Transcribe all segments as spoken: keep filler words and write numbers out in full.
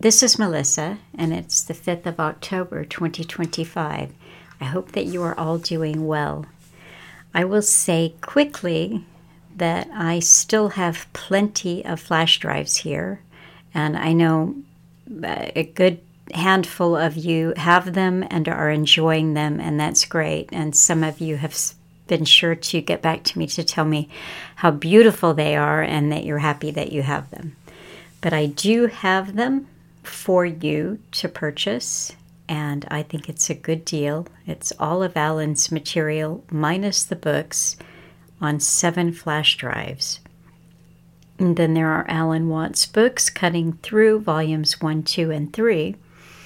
This is Melissa, and it's the fifth of October, twenty twenty-five. I hope that you are all doing well. I will say quickly that I still have plenty of flash drives here, and I know a good handful of you have them and are enjoying them, and that's great. And some of you have been sure to get back to me to tell me how beautiful they are and that you're happy that you have them. But I do have them for you to purchase, and I think it's a good deal. It's all of Alan's material minus the books on seven flash drives. And then there are Alan Watts books, Cutting Through, volumes one, two, and three,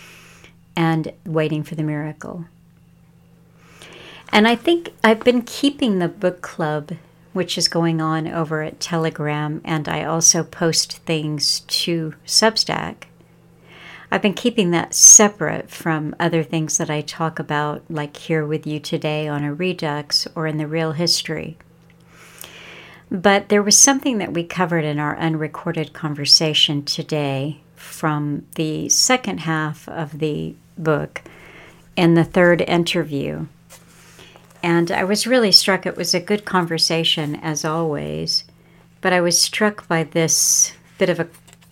and Waiting for the Miracle. And I think I've been keeping the book club, which is going on over at Telegram, and I also post things to Substack. I've been keeping that separate from other things that I talk about, like here with you today on a Redux or in the Real History. But there was something that we covered in our unrecorded conversation today from the second half of the book in the third interview. And I was really struck. It was a good conversation, as always, but I was struck by this bit of a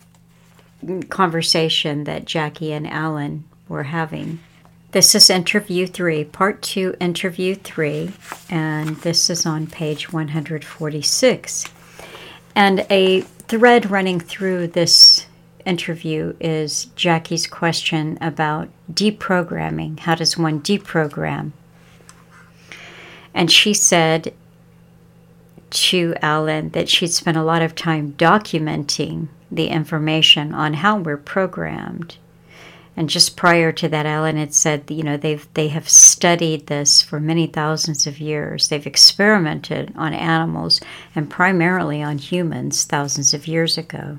conversation that Jackie and Alan were having. This is interview three, part two, interview three, and this is on page one hundred forty-six. And a thread running through this interview is Jackie's question about deprogramming. How does one deprogram? And she said to Alan that she'd spent a lot of time documenting the information on how we're programmed. And just prior to that, Alan had said, you know, they've they have studied this for many thousands of years. They've experimented on animals and primarily on humans thousands of years ago.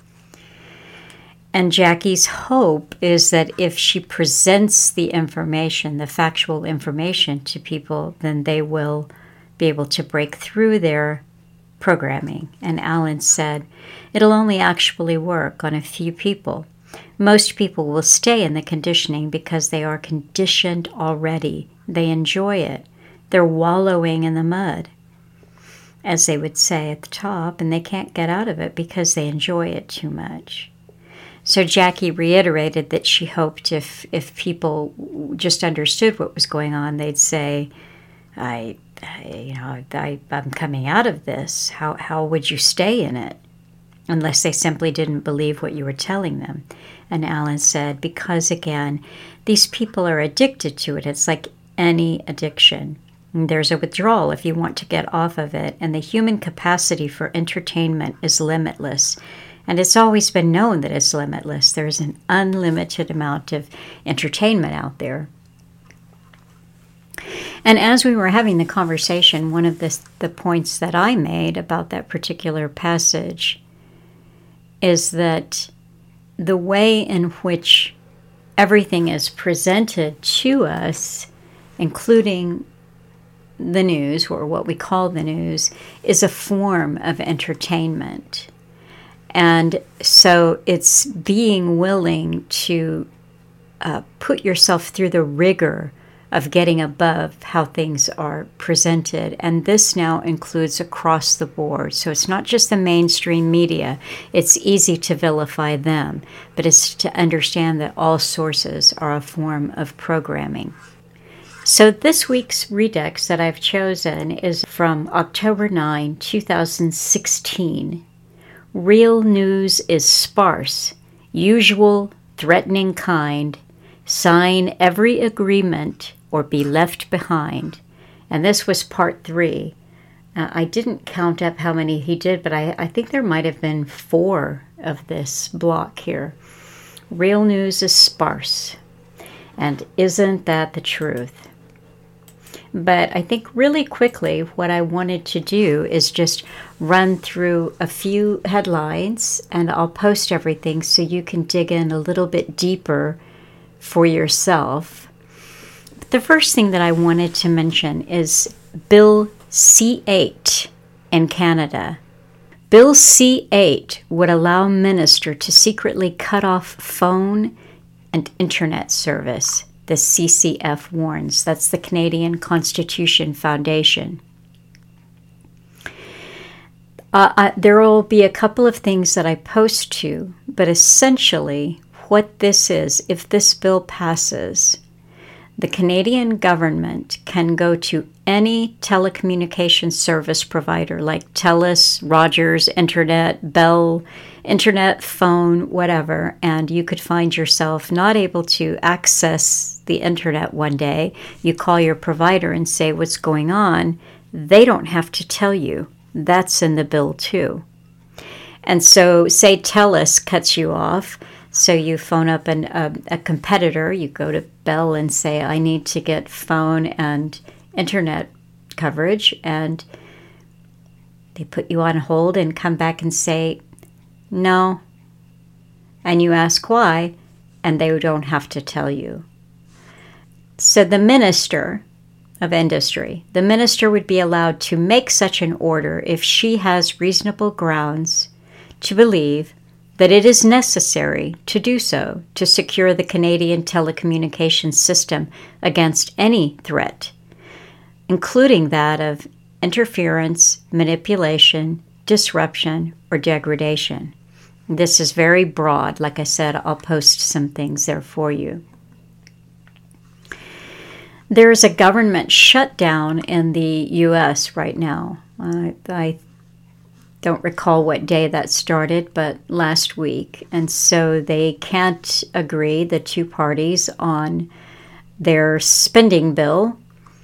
And Jackie's hope is that if she presents the information, the factual information to people, then they will be able to break through their programming. And Alan said, it'll only actually work on a few people. Most people will stay in the conditioning because they are conditioned already. They enjoy it. They're wallowing in the mud, as they would say at the top, and they can't get out of it because they enjoy it too much. So Jackie reiterated that she hoped if if people just understood what was going on, they'd say, I, I you know, I, I'm coming out of this. How how would you stay in it? Unless they simply didn't believe what you were telling them. And Alan said, because again, these people are addicted to it. It's like any addiction. And there's a withdrawal if you want to get off of it. And the human capacity for entertainment is limitless. And it's always been known that it's limitless. There's an unlimited amount of entertainment out there. And as we were having the conversation, one of the, the points that I made about that particular passage is that the way in which everything is presented to us, including the news, or what we call the news, is a form of entertainment. And so it's being willing to uh, put yourself through the rigor of getting above how things are presented. And this now includes across the board. So it's not just the mainstream media. It's easy to vilify them, but it's to understand that all sources are a form of programming. So this week's Redux that I've chosen is from October ninth, two thousand sixteen. Real news is sparse, usual, threatening kind. Sign every agreement or be left behind. And this was part three. Uh, I didn't count up how many he did, but I, I think there might have been four of this block here. Real news is sparse. And isn't that the truth? But I think really quickly what I wanted to do is just run through a few headlines, and I'll post everything so you can dig in a little bit deeper for yourself. The first thing that I wanted to mention is Bill C eight in Canada. Bill C eight would allow minister to secretly cut off phone and internet service, the C C F warns. That's the Canadian Constitution Foundation. Uh, uh, there will be a couple of things that I post to, but essentially what this is, if this bill passes, the Canadian government can go to any telecommunications service provider like TELUS, Rogers, Internet, Bell, Internet, phone, whatever, and you could find yourself not able to access the Internet one day. You call your provider and say what's going on. They don't have to tell you. That's in the bill too. And so say TELUS cuts you off. So you phone up an, a, a competitor, you go to Bell and say, I need to get phone and internet coverage, and they put you on hold and come back and say, no. And you ask why, and they don't have to tell you. So the minister of industry, the minister would be allowed to make such an order if she has reasonable grounds to believe that it is necessary to do so to secure the Canadian telecommunications system against any threat, including that of interference, manipulation, disruption, or degradation. This is very broad. Like I said, I'll post some things there for you. There is a government shutdown in the U S right now. Uh, I don't recall what day that started, but last week. And so they can't agree, the two parties, on their spending bill.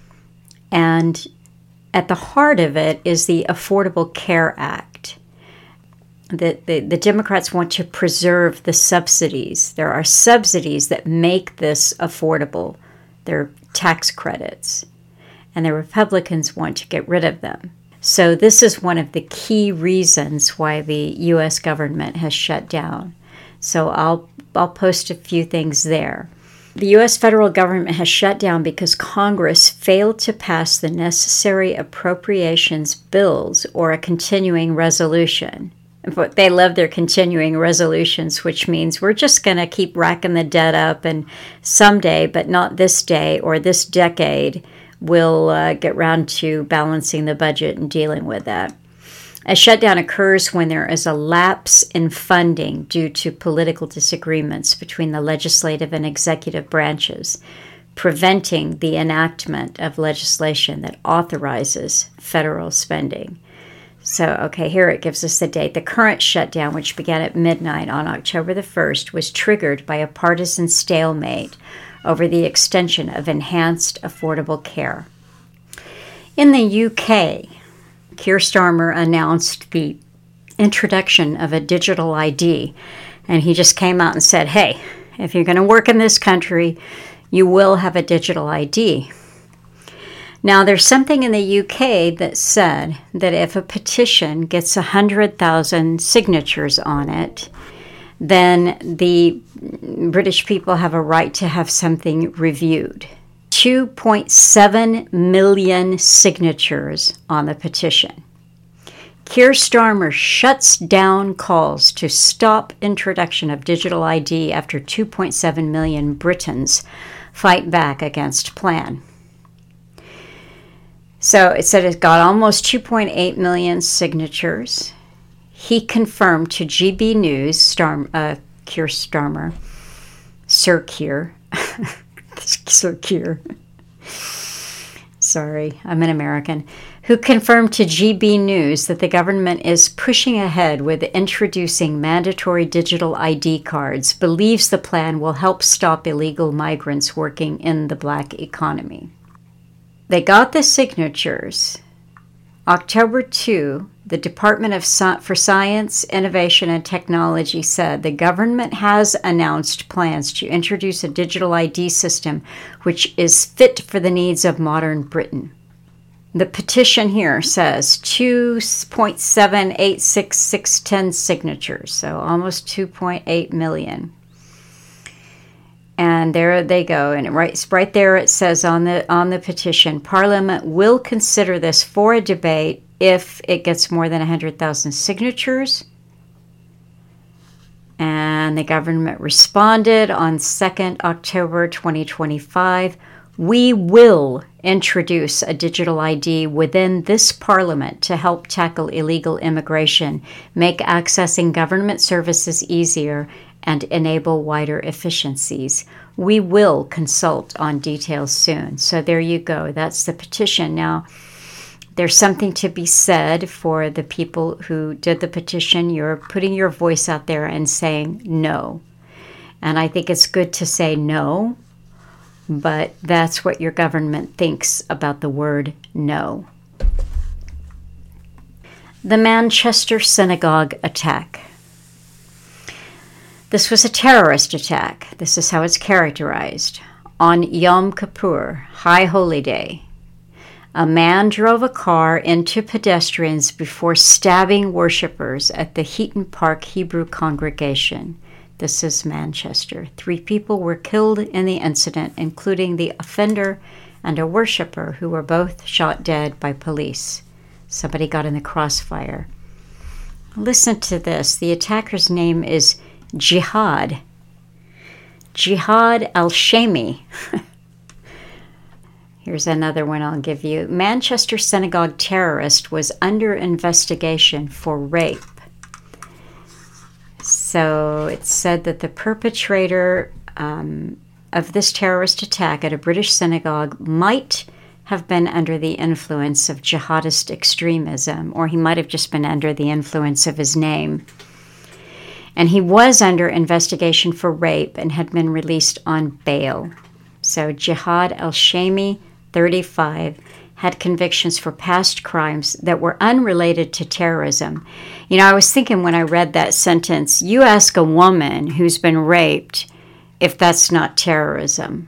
And at the heart of it is the Affordable Care Act. The, the, the Democrats want to preserve the subsidies. There are subsidies that make this affordable. They're tax credits. And the Republicans want to get rid of them. So this is one of the key reasons why the U S government has shut down. So I'll I'll post a few things there. The U S federal government has shut down because Congress failed to pass the necessary appropriations bills or a continuing resolution. But they love their continuing resolutions, which means we're just going to keep racking the debt up, and someday, but not this day or this decade, we'll uh, get round to balancing the budget and dealing with that. A shutdown occurs when there is a lapse in funding due to political disagreements between the legislative and executive branches, preventing the enactment of legislation that authorizes federal spending. So, okay, here it gives us the date. The current shutdown, which began at midnight on October the first, was triggered by a partisan stalemate over the extension of enhanced affordable care. In the U K, Keir Starmer announced the introduction of a digital I D, and he just came out and said, hey, if you're going to work in this country, you will have a digital I D. Now, there's something in the U K that said that if a petition gets one hundred thousand signatures on it, then the British people have a right to have something reviewed. two point seven million signatures on the petition. Keir Starmer shuts down calls to stop introduction of digital I D after two point seven million Britons fight back against plan. So it said it got almost two point eight million signatures. He confirmed to G B News, Starm, uh, Keir Starmer, Sir Keir, Sir Keir, sorry, I'm an American, who confirmed to G B News that the government is pushing ahead with introducing mandatory digital I D cards, believes the plan will help stop illegal migrants working in the black economy. They got the signatures. October second, the Department of Sci- for Science, Innovation, and Technology said the government has announced plans to introduce a digital I D system which is fit for the needs of modern Britain. The petition here says two point seven eight six six one zero signatures, so almost two point eight million. And there they go. And right, right there it says on the on the petition, Parliament will consider this for a debate if it gets more than one hundred thousand signatures. And the government responded on second October twenty twenty-five. We will introduce a digital I D within this parliament to help tackle illegal immigration, make accessing government services easier, and enable wider efficiencies. We will consult on details soon. So there you go. That's the petition. Now, there's something to be said for the people who did the petition. You're putting your voice out there and saying no. And I think it's good to say no, but that's what your government thinks about the word no. The Manchester Synagogue attack. This was a terrorist attack. This is how it's characterized. On Yom Kippur, High Holy Day, a man drove a car into pedestrians before stabbing worshippers at the Heaton Park Hebrew congregation. This is Manchester. Three people were killed in the incident, including the offender and a worshipper who were both shot dead by police. Somebody got in the crossfire. Listen to this. The attacker's name is Jihad. Jihad al-Shami. Here's another one I'll give you. Manchester synagogue terrorist was under investigation for rape. So it said that the perpetrator um, of this terrorist attack at a British synagogue might have been under the influence of jihadist extremism, or he might have just been under the influence of his name. And he was under investigation for rape and had been released on bail. So Jihad al-Shami, thirty-five, had convictions for past crimes that were unrelated to terrorism. You know, I was thinking when I read that sentence, you ask a woman who's been raped if that's not terrorism.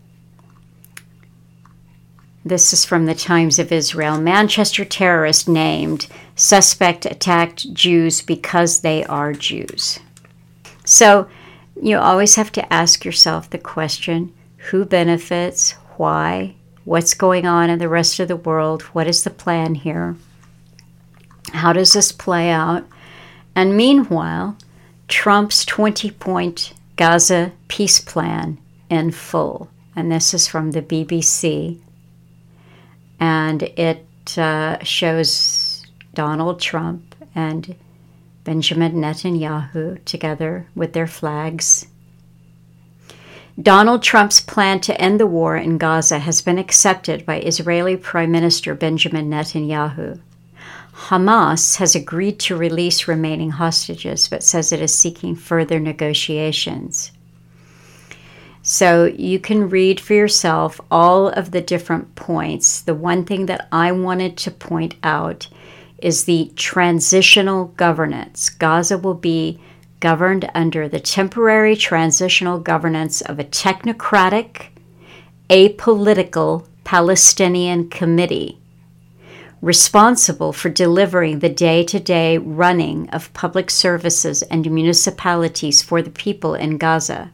This is from the Times of Israel. Manchester terrorist named. Suspect attacked Jews because they are Jews. So you always have to ask yourself the question, who benefits, why, what's going on in the rest of the world, what is the plan here, how does this play out? And meanwhile, Trump's twenty-point Gaza peace plan in full. And this is from the B B C. And it uh, shows Donald Trump and Benjamin Netanyahu together with their flags. Donald Trump's plan to end the war in Gaza has been accepted by Israeli Prime Minister Benjamin Netanyahu. Hamas has agreed to release remaining hostages, but says it is seeking further negotiations. So you can read for yourself all of the different points. The one thing that I wanted to point out is the transitional governance. Gaza will be governed under the temporary transitional governance of a technocratic, apolitical Palestinian committee responsible for delivering the day-to-day running of public services and municipalities for the people in Gaza.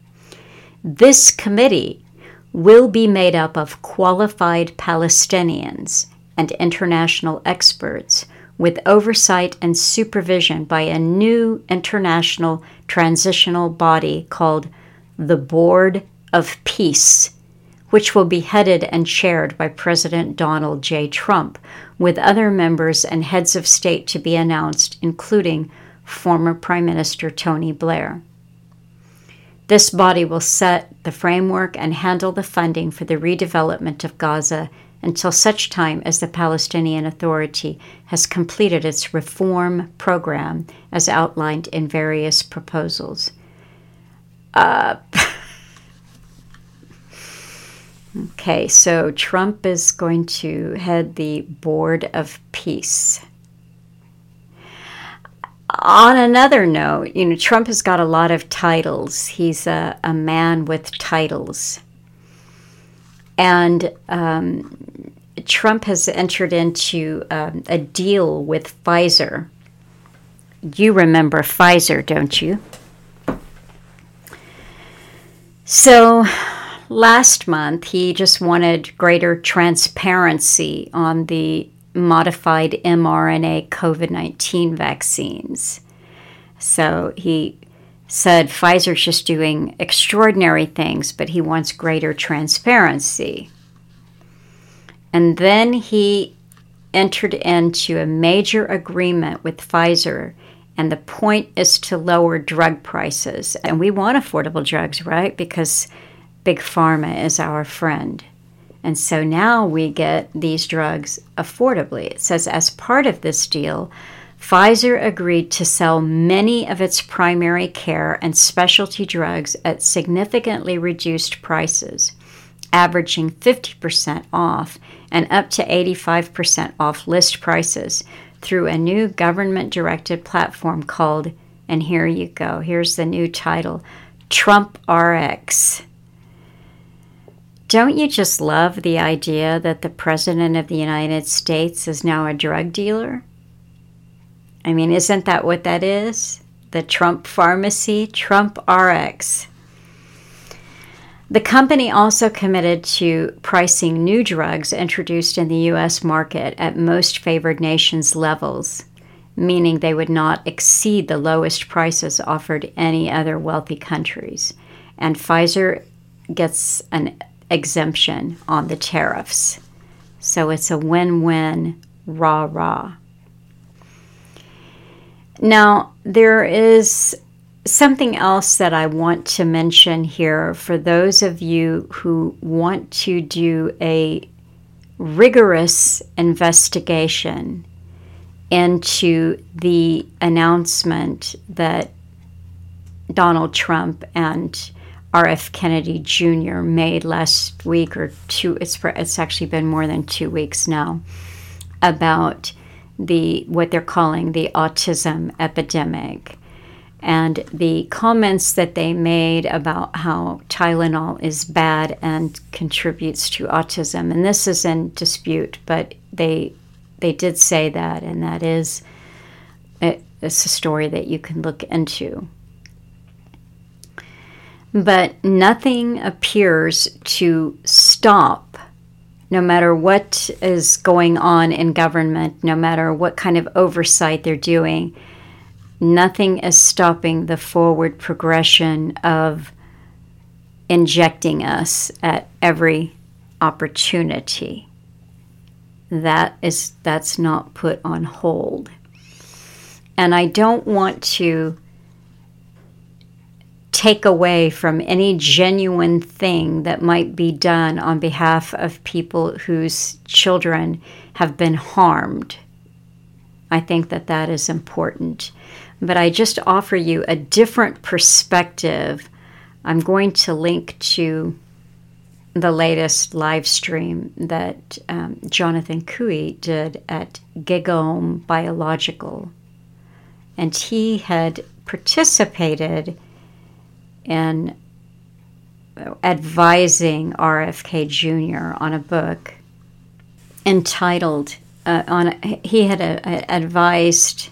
This committee will be made up of qualified Palestinians and international experts with oversight and supervision by a new international transitional body called the Board of Peace, which will be headed and chaired by President Donald J. Trump, with other members and heads of state to be announced, including former Prime Minister Tony Blair. This body will set the framework and handle the funding for the redevelopment of Gaza until such time as the Palestinian Authority has completed its reform program as outlined in various proposals. Uh, okay, so Trump is going to head the Board of Peace. On another note, you know, Trump has got a lot of titles. He's a, a man with titles. And um, Trump has entered into um, a deal with Pfizer. You remember Pfizer, don't you? So last month, he just wanted greater transparency on the modified mRNA COVID nineteen vaccines. So he said Pfizer's just doing extraordinary things, but he wants greater transparency. And then he entered into a major agreement with Pfizer, and the point is to lower drug prices. And we want affordable drugs, right? Because Big Pharma is our friend. And so now we get these drugs affordably. It says, as part of this deal, Pfizer agreed to sell many of its primary care and specialty drugs at significantly reduced prices, averaging fifty percent off and up to eighty-five percent off list prices through a new government-directed platform called, and here you go, here's the new title, Trump R X. Don't you just love the idea that the President of the United States is now a drug dealer? I mean, isn't that what that is? The Trump pharmacy, Trump R X. The company also committed to pricing new drugs introduced in the U S market at most favored nations levels, meaning they would not exceed the lowest prices offered any other wealthy countries. And Pfizer gets an exemption on the tariffs. So it's a win-win, rah-rah. Now, there is something else that I want to mention here for those of you who want to do a rigorous investigation into the announcement that Donald Trump and R F Kennedy Junior made last week or two, it's, it's actually been more than two weeks now, about the what they're calling the autism epidemic, and the comments that they made about how Tylenol is bad and contributes to autism. And this is in dispute, but they they did say that, and that is it, it's a story that you can look into. But nothing appears to stop, no matter what is going on in government, no matter what kind of oversight they're doing, nothing is stopping the forward progression of injecting us at every opportunity. That is, that's not put on hold. And I don't want to take away from any genuine thing that might be done on behalf of people whose children have been harmed. I think that that is important. But I just offer you a different perspective. I'm going to link to the latest live stream that um, Jonathan Cooey did at Gigome Biological. And he had participated in advising R F K Junior on a book entitled, uh, on a, he had a, a advised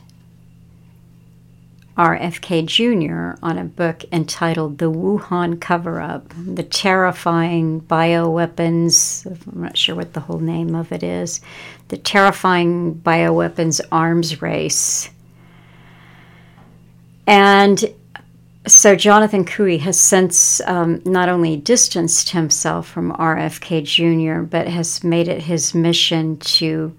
R F K Junior on a book entitled The Wuhan Cover-Up, The Terrifying Bioweapons, I'm not sure what the whole name of it is, The Terrifying Bioweapons Arms Race. And so Jonathan Cooey has since um, not only distanced himself from R F K Junior, but has made it his mission to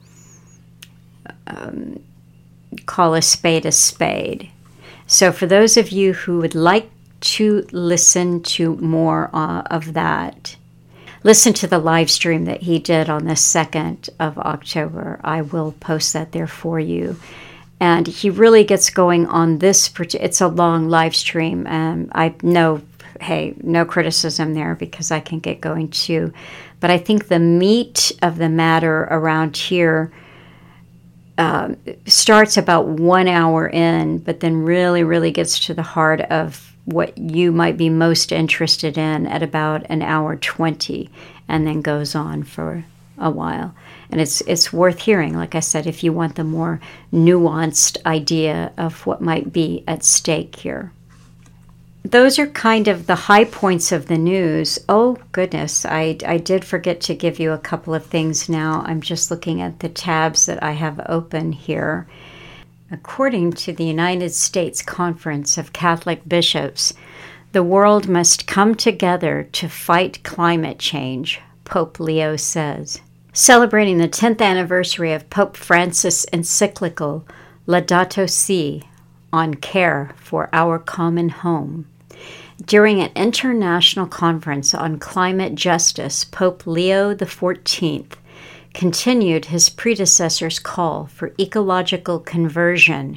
um, call a spade a spade. So for those of you who would like to listen to more uh, of that, listen to the live stream that he did on the second of October. I will post that there for you. And he really gets going on this. It's a long live stream. Um, I know, hey, no criticism there because I can get going too. But I think the meat of the matter around here um, starts about one hour in, but then really, really gets to the heart of what you might be most interested in at about an hour twenty, and then goes on for a while. And it's it's worth hearing, like I said, if you want the more nuanced idea of what might be at stake here. those are kind of the high points of the news. Oh, goodness, I, I did forget to give you a couple of things now. I'm just looking at the tabs that I have open here. According to the United States Conference of Catholic Bishops, the world must come together to fight climate change, Pope Leo says. Celebrating the tenth anniversary of Pope Francis' encyclical Laudato Si on care for our common home. During an international conference on climate justice, Pope Leo the fourteenth continued his predecessor's call for ecological conversion.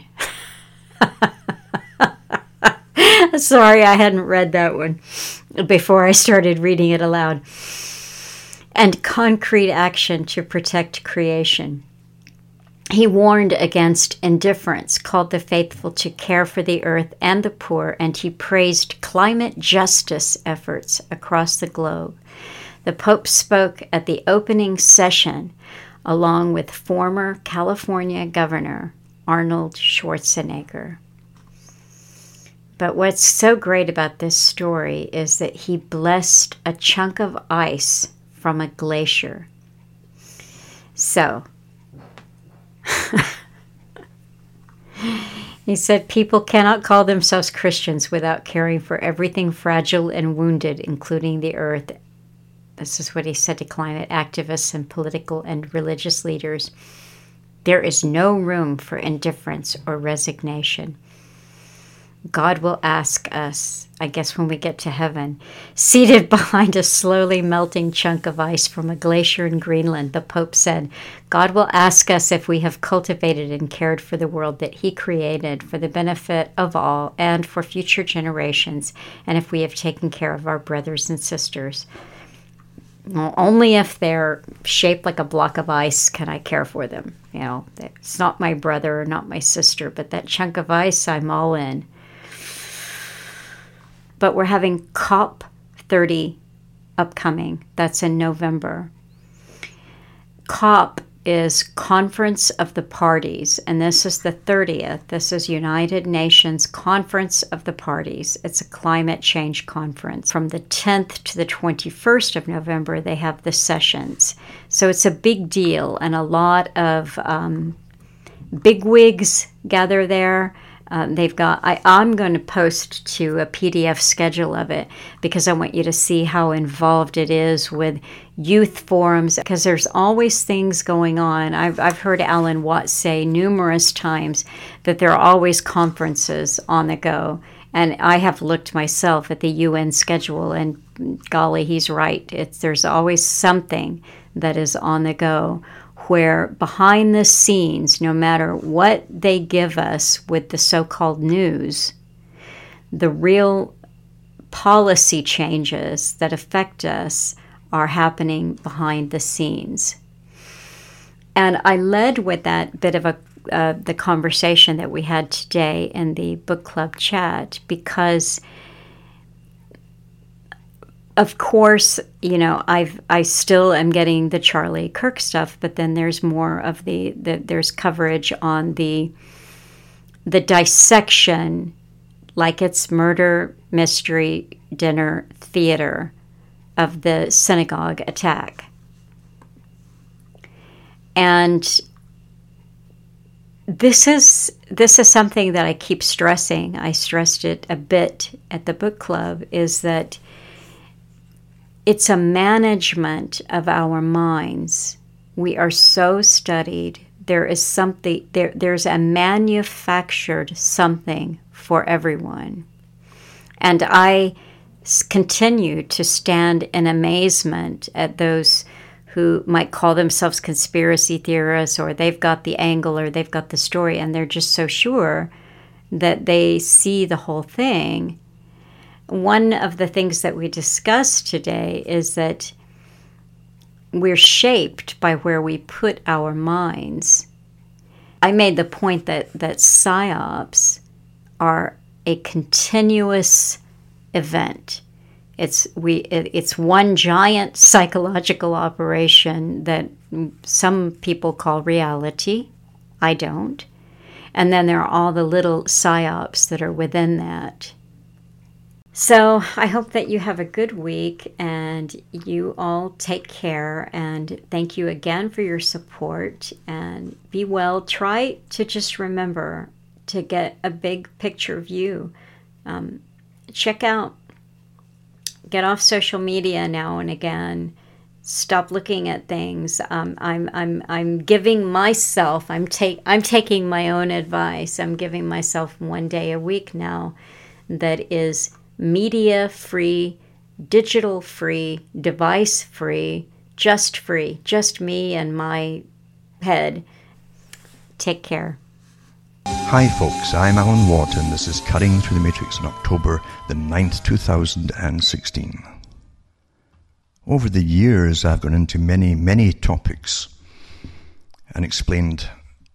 Sorry, I hadn't read that one before I started reading it aloud. And concrete action to protect creation. He warned against indifference, called the faithful to care for the earth and the poor, and he praised climate justice efforts across the globe. The Pope spoke at the opening session along with former California Governor Arnold Schwarzenegger. But what's so great about this story is that he blessed a chunk of ice from a glacier. So, he said people cannot call themselves Christians without caring for everything fragile and wounded, including the earth. This is what he said to climate activists and political and religious leaders. There is no room for indifference or resignation. God will ask us, I guess when we get to heaven, seated behind a slowly melting chunk of ice from a glacier in Greenland, the Pope said, God will ask us if we have cultivated and cared for the world that he created for the benefit of all and for future generations, and if we have taken care of our brothers and sisters. Well, only if they're shaped like a block of ice can I care for them. You know, it's not my brother or not my sister, but that chunk of ice, I'm all in. But we're having COP thirty upcoming. That's in November. COP is Conference of the Parties, and this is the thirtieth. This is United Nations Conference of the Parties. It's a climate change conference. From the tenth to the twenty-first of November, they have the sessions. So it's a big deal, and a lot of um, bigwigs gather there. Um, they've got, I, I'm going to post to a P D F schedule of it because I want you to see how involved it is with youth forums, because there's always things going on. I've, I've heard Alan Watts say numerous times that there are always conferences on the go. And I have looked myself at the U N schedule, and golly, he's right. It's, there's always something that is on the go, where behind the scenes, no matter what they give us with the so-called news, the real policy changes that affect us are happening behind the scenes. And I led with that bit of a uh, the conversation that we had today in the book club chat because, of course, you know, I've I still am getting the Charlie Kirk stuff, but then there's more of the, the there's coverage on the the dissection, like it's murder, mystery, dinner, theater of the synagogue attack. And this is this is something that I keep stressing. I stressed it a bit at the book club, is that it's a management of our minds. We are so studied. There is something, there, there's a manufactured something for everyone. And I continue to stand in amazement at those who might call themselves conspiracy theorists, or they've got the angle, or they've got the story, and they're just so sure that they see the whole thing. One of the things that we discussed today is that we're shaped by where we put our minds. I made the point that, that psyops are a continuous event. It's we. It, it's one giant psychological operation that some people call reality. I don't. And then there are all the little psyops that are within that. So I hope that you have a good week and you all take care. And thank you again for your support. And be well. Try to just remember to get a big picture view. Um, check out, get off social media now and again. Stop looking at things. Um, I'm I'm I'm giving myself. I'm take I'm taking my own advice. I'm giving myself one day a week now that is media free, digital free, device free, just free, just me and my head. Take care. Hi folks, I'm Alan Watt and this is Cutting Through the Matrix on October the ninth, two thousand sixteen. Over the years I've gone into many, many topics and explained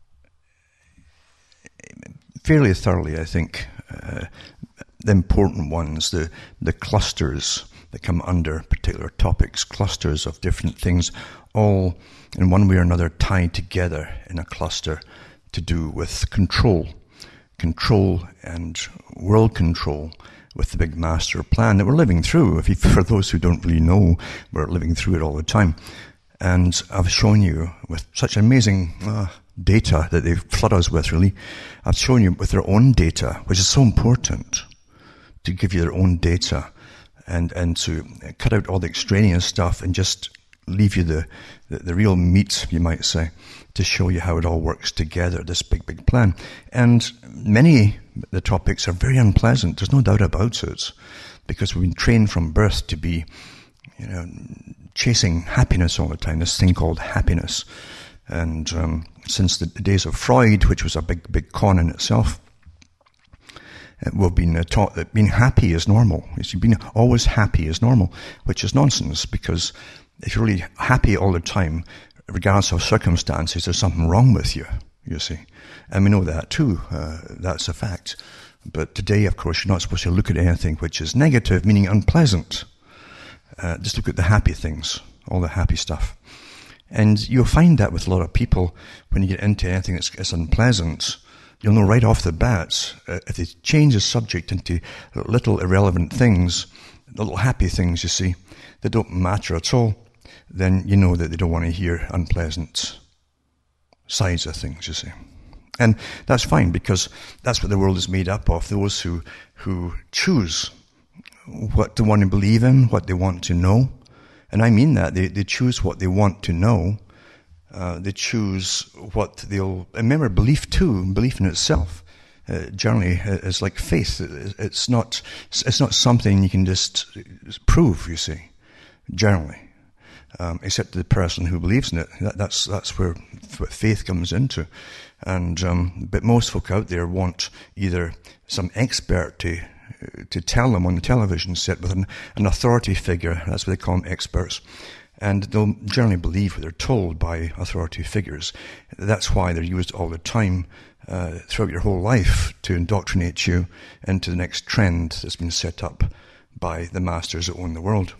fairly thoroughly, I think, uh, the important ones, the, the clusters that come under particular topics, clusters of different things, all in one way or another tied together in a cluster to do with control, control and world control with the big master plan that we're living through. If you, for those who don't really know, we're living through it all the time. And I've shown you with such amazing uh, data that they flood us with, really. I've shown you with their own data, which is so important, to give you their own data and, and to cut out all the extraneous stuff and just leave you the, the, the real meat, you might say, to show you how it all works together, this big, big plan. And many of the topics are very unpleasant, there's no doubt about it, because we've been trained from birth to be, you know, chasing happiness all the time, this thing called happiness. And um, since the days of Freud, which was a big, big con in itself, we've been uh, taught that being happy is normal. Being always happy is normal, which is nonsense, because if you're really happy all the time, regardless of circumstances, there's something wrong with you, you see. And we know that too. Uh, that's a fact. But today, of course, you're not supposed to look at anything which is negative, meaning unpleasant. Uh, just look at the happy things, all the happy stuff. And you'll find that with a lot of people, when you get into anything that's, that's unpleasant, you'll know right off the bat, uh, if they change the subject into little irrelevant things, little happy things, you see, that don't matter at all, then you know that they don't want to hear unpleasant sides of things, you see. And that's fine, because that's what the world is made up of, those who, who choose what they want to believe in, what they want to know. And I mean that, they, they choose what they want to know. Uh, they choose what they'll, and remember, belief too, belief in itself, uh, generally is like faith. It's not, it's not something you can just prove, you see, generally, um, except the person who believes in it. That, that's, that's where faith comes into. And, um, but most folk out there want either some expert to, to tell them on the television set with an, an authority figure. That's what they call them, experts. And they'll generally believe what they're told by authority figures. That's why they're used all the time uh, throughout your whole life to indoctrinate you into the next trend that's been set up by the masters that own the world.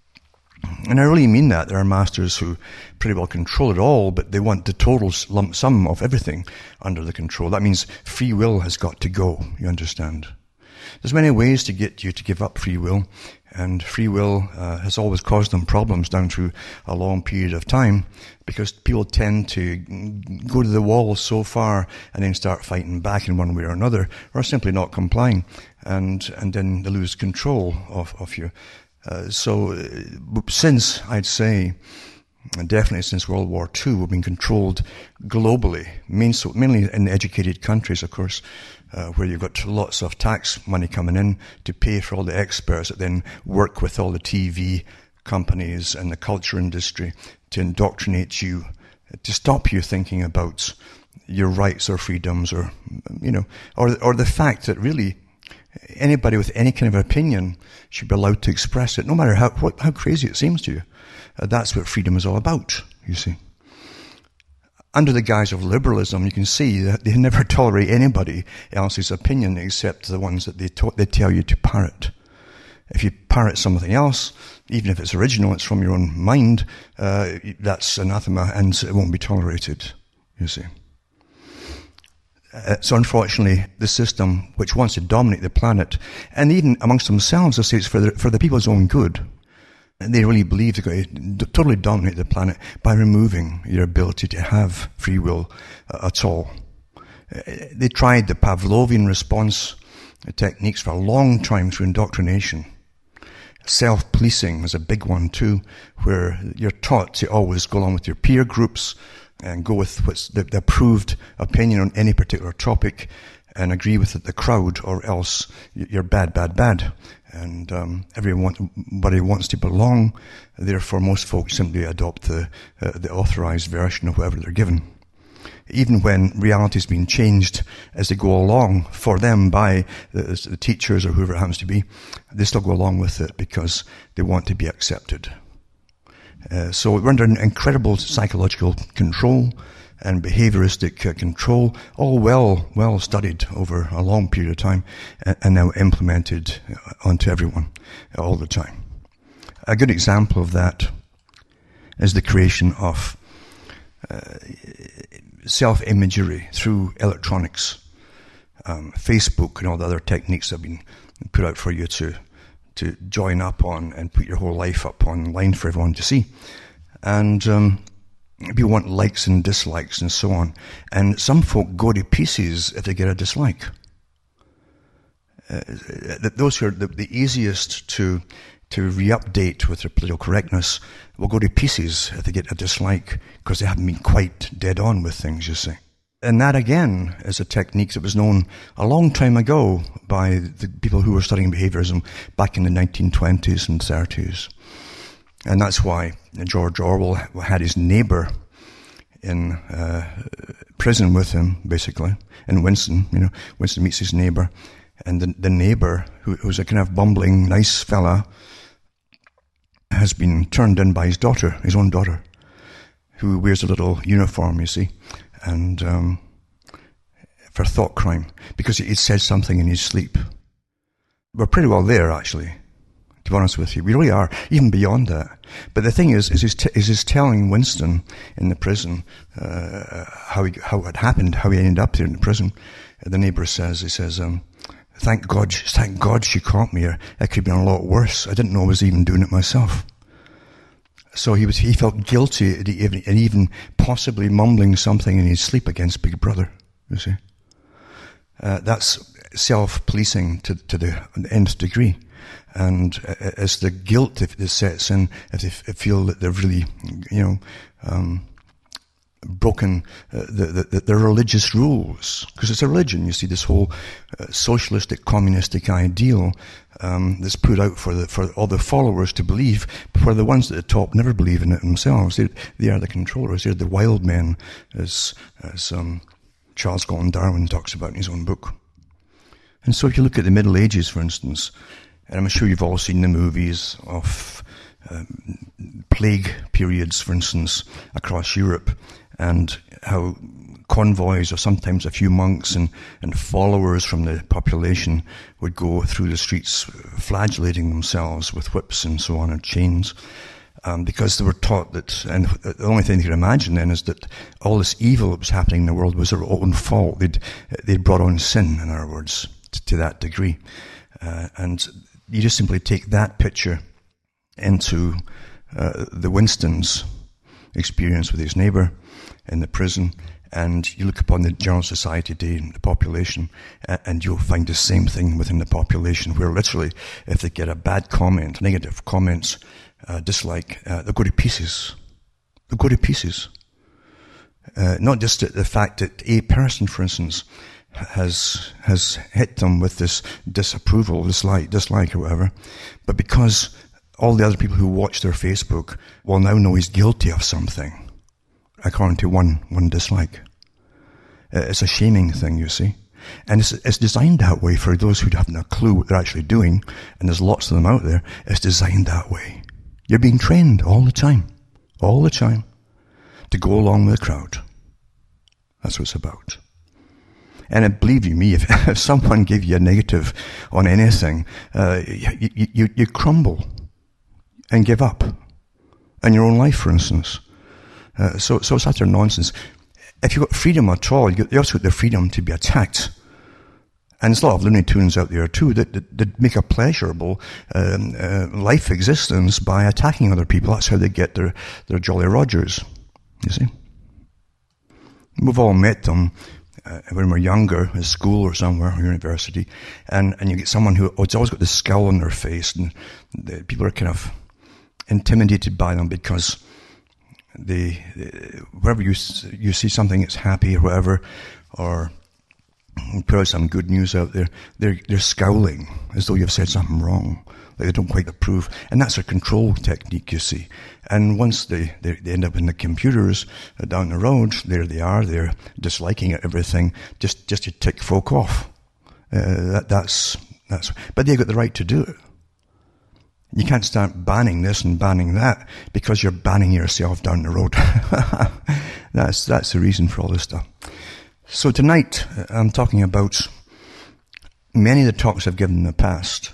And I really mean that. There are masters who pretty well control it all, but they want the total lump sum of everything under the control. That means free will has got to go, you understand. There's many ways to get you to give up free will. And free will uh, has always caused them problems down through a long period of time, because people tend to go to the wall so far and then start fighting back in one way or another, or simply not complying, and and then they lose control of, of you. Uh, so uh, since, I'd say, and definitely since World War Two, we've been controlled globally, main, so, mainly in educated countries, of course, Uh, where you've got lots of tax money coming in to pay for all the experts that then work with all the T V companies and the culture industry to indoctrinate you, to stop you thinking about your rights or freedoms, or, you know, or, or the fact that really anybody with any kind of opinion should be allowed to express it, no matter how, what, how crazy it seems to you. Uh, that's what freedom is all about, you see. Under the guise of liberalism, you can see that they never tolerate anybody else's opinion except the ones that they, to- they tell you to parrot. If you parrot something else, even if it's original, it's from your own mind, uh, that's anathema and it won't be tolerated, you see. Uh, so unfortunately, the system which wants to dominate the planet, and even amongst themselves, they say it's for the, for the people's own good. And they really believe they're going to totally dominate the planet by removing your ability to have free will uh, at all. Uh, they tried the Pavlovian response techniques for a long time through indoctrination. Self-policing was a big one too, where you're taught to always go along with your peer groups and go with what's the, the approved opinion on any particular topic and agree with the crowd, or else you're bad, bad, bad. And um, everybody wants to belong. Therefore, most folks simply adopt the uh, the authorized version of whatever they're given. Even when reality is being changed as they go along for them by the, the teachers or whoever it happens to be, they still go along with it because they want to be accepted. Uh, so we're under incredible psychological control and behavioristic uh, control, all well, well studied over a long period of time, and, and now implemented onto everyone all the time. A good example of that is the creation of uh, self-imagery through electronics, um, Facebook and all the other techniques that have been put out for you to to join up on and put your whole life up online for everyone to see. And um, people want likes and dislikes and so on. And some folk go to pieces if they get a dislike. Uh, those who are the, the easiest to to re-update with their political correctness will go to pieces if they get a dislike because they haven't been quite dead on with things, you see. And that, again, is a technique that was known a long time ago by the people who were studying behaviorism back in the nineteen twenties and thirties. And that's why George Orwell had his neighbor in uh, prison with him, basically, in Winston. You know, Winston meets his neighbor. And the, the neighbor, who, who was a kind of bumbling, nice fella, has been turned in by his daughter, his own daughter, who wears a little uniform, you see. And um, for thought crime, because he said something in his sleep. We're pretty well there, actually, to be honest with you. We really are, even beyond that. But the thing is, is he's, t- is he's telling Winston in the prison uh, how he, how it happened, how he ended up there in the prison. The neighbor says, he says, um, thank God, thank God she caught me, or it could have been a lot worse. I didn't know I was even doing it myself. So he was, he felt guilty and even possibly mumbling something in his sleep against Big Brother, you see. Uh, that's self-policing to, to the nth degree. And uh, as the guilt that sets in, if they f- feel that they've really, you know, um, broken uh, the, the, the religious rules, because it's a religion, you see, this whole uh, socialistic, communistic ideal um, that's put out for the for all the followers to believe, but for the ones at the top never believe in it themselves. They, they are the controllers. They're the wild men, as as um, Charles Galton Darwin talks about in his own book. And so if you look at the Middle Ages, for instance, and I'm sure you've all seen the movies of um, plague periods, for instance, across Europe, and how convoys, or sometimes a few monks and, and followers from the population, would go through the streets flagellating themselves with whips and so on, and chains, um, because they were taught that, and the only thing they could imagine then is that all this evil that was happening in the world was their own fault. They'd, they'd brought on sin, in other words, to, to that degree. Uh, and you just simply take that picture into uh, the Winston's experience with his neighbor in the prison, and you look upon the general society today, the population, and you'll find the same thing within the population, where literally, if they get a bad comment, negative comments, uh, dislike, uh, they'll go to pieces. They'll go to pieces. Uh, not just the fact that a person, for instance, has has hit them with this disapproval, dislike, dislike or whatever, but because all the other people who watch their Facebook will now know he's guilty of something, according to one one dislike. Uh, it's a shaming thing, you see. And it's, it's designed that way for those who haven't a clue what they're actually doing, and there's lots of them out there. It's designed that way. You're being trained all the time, all the time, to go along with the crowd. That's what it's about. And believe you me, if, if someone gave you a negative on anything, uh, you, you, you crumble and give up. In your own life, for instance. Uh, so, so it's utter nonsense. if you've got freedom at all, you also got the freedom to be attacked. And there's a lot of Looney Tunes out there too that, that, that make a pleasurable um, uh, life existence by attacking other people. That's how they get their, their Jolly Rogers, you see. We've all met them uh, when we're younger, at school or somewhere, or university, and, and you get someone who oh, it's always got this scowl on their face, and the, people are kind of intimidated by them because they, wherever you you see something that's happy or whatever, or put out some good news out there, they're, they're scowling as though you've said something wrong, like they don't quite approve. And that's a control technique, you see. And once they, they, they end up in the computers uh, down the road, there they are, they're disliking it, everything, just, just to tick folk off. Uh, that, that's, that's, but they've got the right to do it. You can't start banning this and banning that because you're banning yourself down the road. that's, that's the reason for all this stuff. So tonight, I'm talking about many of the talks I've given in the past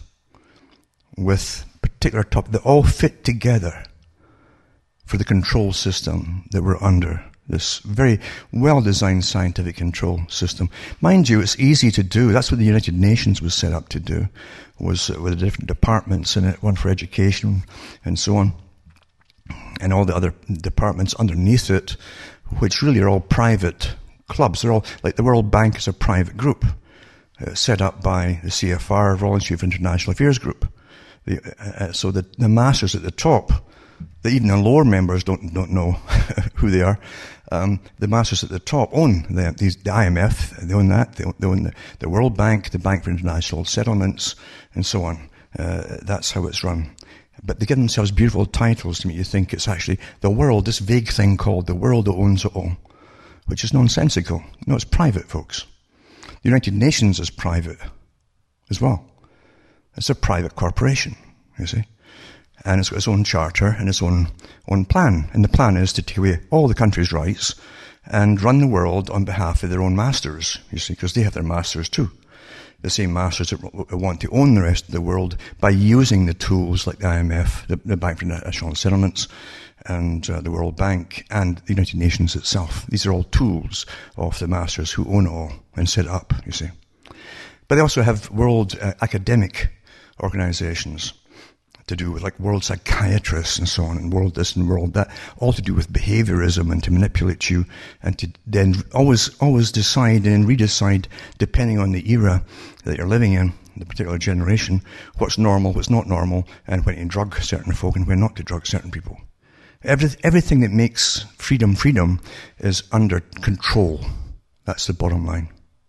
with particular topics that all fit together for the control system that we're under, this very well-designed scientific control system. Mind you, it's easy to do. That's what the United Nations was set up to do, was with the different departments in it, one for education and so on, and all the other departments underneath it, which really are all private clubs. They're all, like the World Bank is a private group uh, set up by the C F R, Royal Institute of International Affairs Group. The, uh, so the, the masters at the top, that even the lower members don't don't know who they are, um, the masters at the top own the, these, the I M F, they own that, they own, they own the, the World Bank, the Bank for International Settlements, and so on. Uh, that's how it's run. But they give themselves beautiful titles to make you think it's actually the world, this vague thing called the world that owns it all, which is nonsensical. No, it's private, folks. The United Nations is private as well. It's a private corporation, you see. And it's got its own charter and its own, own plan. And the plan is to take away all the countries' rights and run the world on behalf of their own masters, you see, because they have their masters too. The same masters that want to own the rest of the world by using the tools like the I M F, the, the Bank for International Settlements, and uh, the World Bank, and the United Nations itself. These are all tools of the masters who own it all and set it up, you see. But they also have world uh, academic organizations to do with, like world psychiatrists and so on, and world this and world that, all to do with behaviorism and to manipulate you and to then always, always decide and redecide, depending on the era that you're living in, the particular generation, what's normal, what's not normal, and when to drug certain folk and when not to drug certain people. Every, everything that makes freedom freedom is under control. That's the bottom line.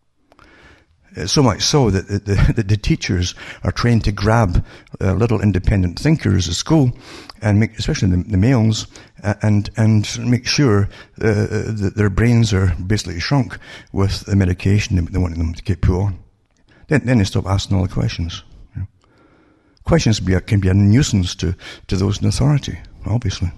So much so that the, the, the, the teachers are trained to grab uh, little independent thinkers at school, and make, especially the, the males, uh, and and make sure uh, that their brains are basically shrunk with the medication they want them to get put on. Then, then they stop asking all the questions. You know. Questions be a, can be a nuisance to, to those in authority, obviously.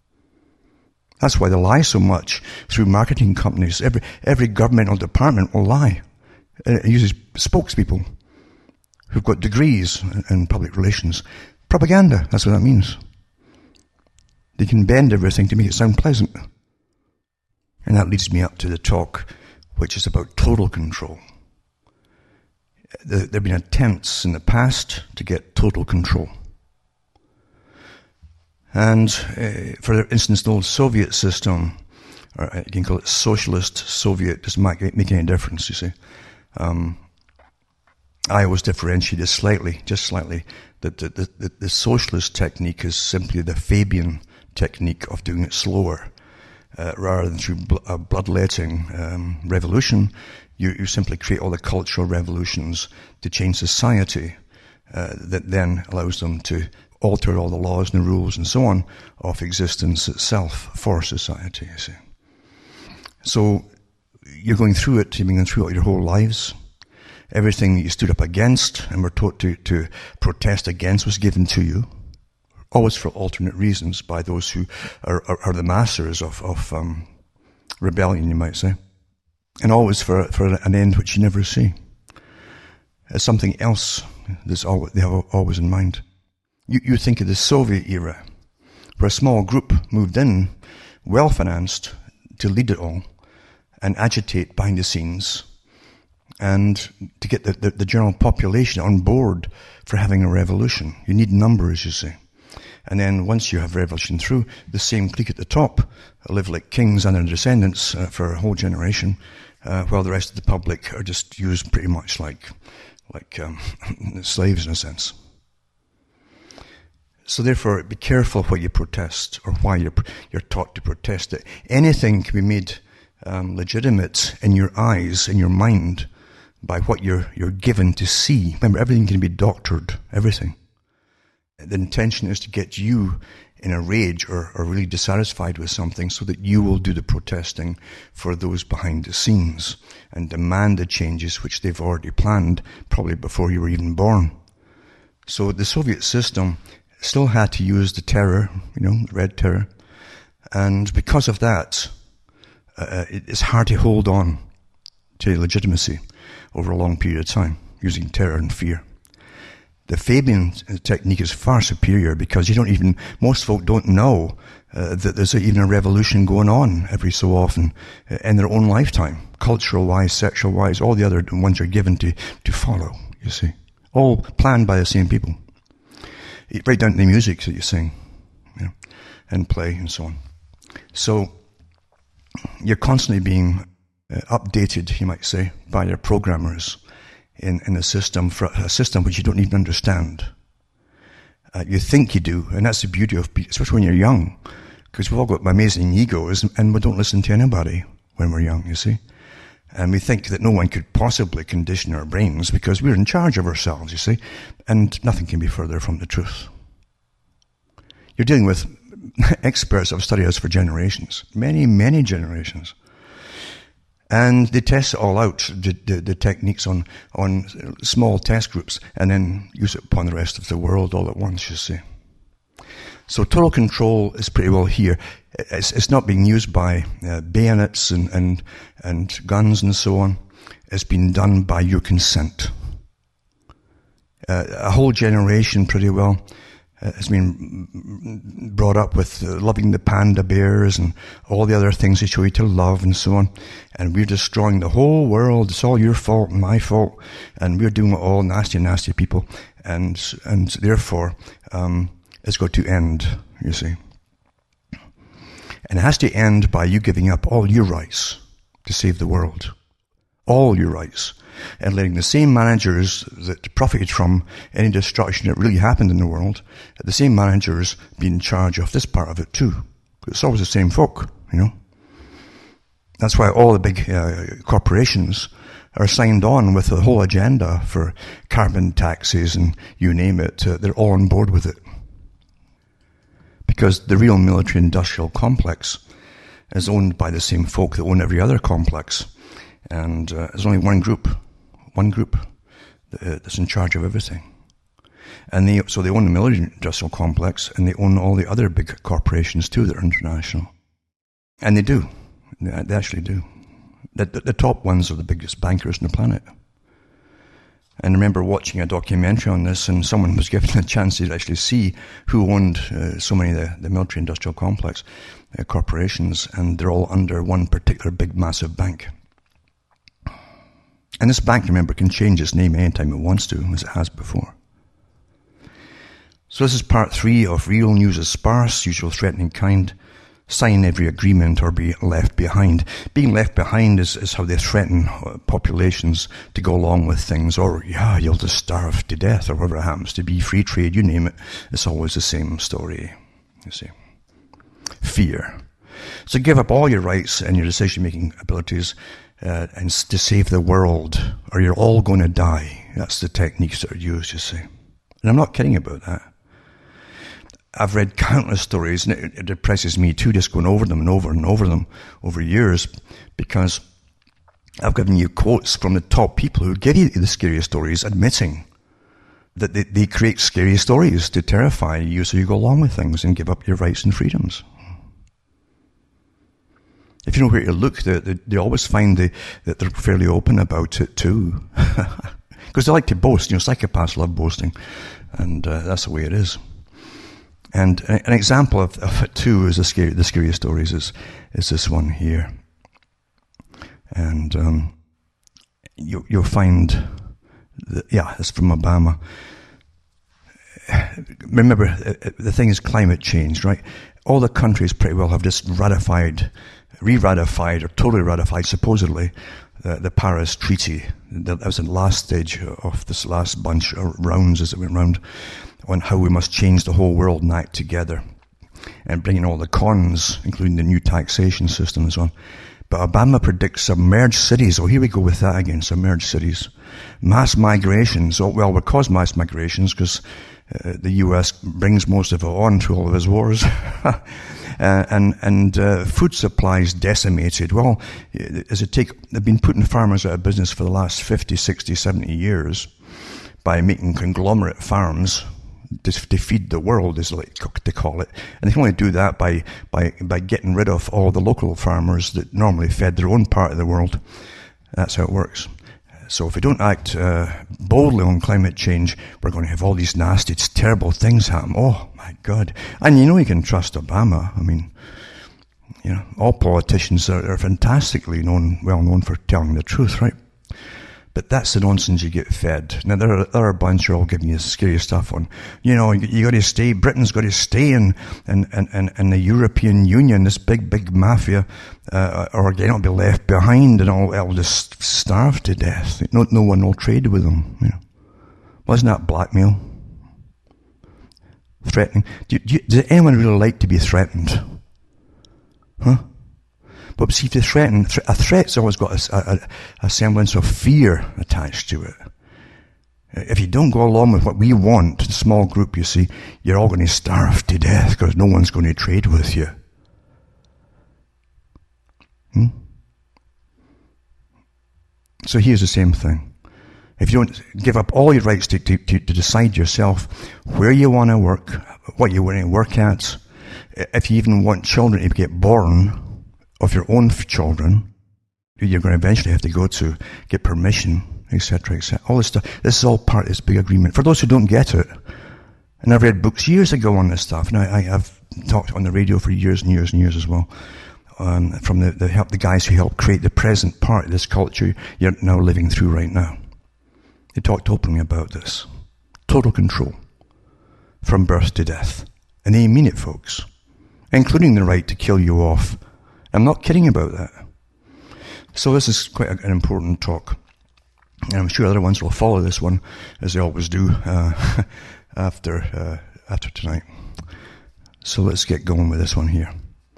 That's why they lie so much through marketing companies. Every every governmental department will lie. It uses spokespeople who've got degrees in public relations. Propaganda, that's what that means. They can bend everything to make it sound pleasant. And that leads me up to the talk, which is about total control. There have been attempts in the past to get total control. And uh, for instance, the old Soviet system, or you can call it socialist, Soviet, doesn't make, make any difference, you see. Um, I always differentiate it slightly, just slightly, that the, the, the, the socialist technique is simply the Fabian technique of doing it slower. Uh, rather than through bl- a bloodletting um, revolution, you, you simply create all the cultural revolutions to change society uh, that then allows them to alter all the laws and the rules and so on of existence itself for society, you see. So you're going through it, you've been going through it your whole lives. Everything that you stood up against and were taught to, to protest against was given to you, always for alternate reasons by those who are, are, are the masters of, of um, rebellion, you might say, and always for, for an end which you never see. It's something else that's always, they have always in mind. You, you think of the Soviet era, where a small group moved in, well-financed, to lead it all, and agitate behind the scenes, and to get the, the, the general population on board for having a revolution. You need numbers, you see. And then once you have revolution through, the same clique at the top live like kings and their descendants uh, for a whole generation, uh, while the rest of the public are just used pretty much like like um, slaves in a sense. So therefore, be careful what you protest or why you're, you're taught to protest it. Anything can be made um, legitimate in your eyes, in your mind, by what you're you're given to see. Remember, everything can be doctored, everything. The intention is to get you in a rage or, or really dissatisfied with something so that you will do the protesting for those behind the scenes and demand the changes which they've already planned, probably before you were even born. So the Soviet system still had to use the terror, you know, the Red Terror. And because of that, uh, it's hard to hold on to legitimacy over a long period of time using terror and fear. The Fabian technique is far superior because you don't even, most folk don't know uh, that there's a, even a revolution going on every so often uh, in their own lifetime, cultural-wise, sexual-wise, all the other ones are given to, to follow, you see. All planned by the same people. Right down to the music that you sing, you know, and play and so on. So you're constantly being uh, updated, you might say, by your programmers in, in a system, for a system which you don't even understand. Uh, you think you do, and that's the beauty of, especially when you're young, because we've all got amazing egos, and we don't listen to anybody when we're young, you see. And we think that no one could possibly condition our brains because we're in charge of ourselves, you see. And nothing can be further from the truth. You're dealing with experts that have studied us for generations. Many, many generations. And they test it all out, the, the, the techniques on, on small test groups, and then use it upon the rest of the world all at once, you see. So total control is pretty well here. It's, it's not being used by uh, bayonets and, and, and guns and so on. It's been done by your consent. Uh, a whole generation pretty well uh, has been brought up with uh, loving the panda bears and all the other things they show you to love and so on. And we're destroying the whole world. It's all your fault and my fault. And we're doing it all, nasty, nasty people. And, and therefore, um, it's got to end, you see. And it has to end by you giving up all your rights to save the world. All your rights. And letting the same managers that profited from any destruction that really happened in the world, the same managers be in charge of this part of it too. It's always the same folk, you know. That's why all the big uh, corporations are signed on with the whole agenda for carbon taxes and you name it. Uh, they're all on board with it. Because the real military-industrial complex is owned by the same folk that own every other complex. And uh, there's only one group, one group that's in charge of everything. And they, so they own the military-industrial complex, and they own all the other big corporations too that are international. And they do. They actually do. The, the, the top ones are the biggest bankers on the planet. And I remember watching a documentary on this, and someone was given a chance to actually see who owned uh, so many of the, the military-industrial complex uh, corporations, and they're all under one particular big, massive bank. And this bank, remember, can change its name anytime it wants to, as it has before. So this is part three of Real News is Sparse, Usual Threatening Kind. Sign every agreement or be left behind. Being left behind is, is how they threaten populations to go along with things, or, yeah, you'll just starve to death, or whatever it happens to be, free trade, you name it. It's always the same story, you see. Fear. So give up all your rights and your decision-making abilities uh, and to save the world, or you're all going to die. That's the techniques that are used, you see. And I'm not kidding about that. I've read countless stories, and it, it depresses me too, just going over them and over and over them over years, because I've given you quotes from the top people who give you the scary stories, admitting that they, they create scary stories to terrify you so you go along with things and give up your rights and freedoms. If you know where to look, they, they, they always find they, that they're fairly open about it too. Because they like to boast. You know, psychopaths love boasting, and uh, that's the way it is. And an example of, of it too is the, scary, the scariest stories is, is this one here. And um, you, you'll find, that, yeah, it's from Obama. Remember, the thing is climate change, right? All the countries pretty well have just ratified, re-ratified, or totally ratified, supposedly, the, the Paris Treaty. That was the last stage of this last bunch of rounds as it went round, on how we must change the whole world and act together, and bring in all the cons, including the new taxation system and so on. But Obama predicts submerged cities. Oh, here we go with that again, submerged cities. Mass migrations. Oh, well, we'll cause mass migrations because uh, the U S brings most of it on through all of his wars. uh, and and uh, food supplies decimated. Well, as it take, they've been putting farmers out of business for the last fifty, sixty, seventy years by making conglomerate farms to, to feed the world, is like to call it. And they can only do that by, by, by getting rid of all the local farmers that normally fed their own part of the world. That's how it works. So if we don't act uh, boldly on climate change, we're going to have all these nasty, terrible things happen. Oh, my God. And you know you can trust Obama. I mean, you know, all politicians are, are fantastically known, well known for telling the truth, right? But that's the nonsense you get fed. Now, there are, there are a bunch who are all giving you scary stuff on, you know, you, you got to stay, Britain's got to stay in, in, in, in the European Union, this big, big mafia, uh, or they don't be left behind and all, they'll just starve to death. No, no one will trade with them, you know. Well, isn't that blackmail? Threatening. Do, do, does anyone really like to be threatened? Huh? But see, if they threaten, a threat's always got a, a, a semblance of fear attached to it. If you don't go along with what we want, the small group, you see, you're all going to starve to death because no one's going to trade with you. Hmm? So here's the same thing. If you don't give up all your rights to, to, to, to decide yourself where you want to work, what you want to work at, if you even want children to get born of your own children, you're going to eventually have to go to get permission, et cetera, et cetera. All this stuff. This is all part of this big agreement. For those who don't get it, and I've read books years ago on this stuff, and I, I have talked on the radio for years and years and years as well, um, from the, the help the guys who helped create the present part of this culture you're now living through right now. They talked openly about this. Total control. From birth to death. And they mean it, folks. Including the right to kill you off. I'm not kidding about that. So this is quite a, an important talk. And I'm sure other ones will follow this one, as they always do, uh, after uh, after tonight. So let's get going with this one here.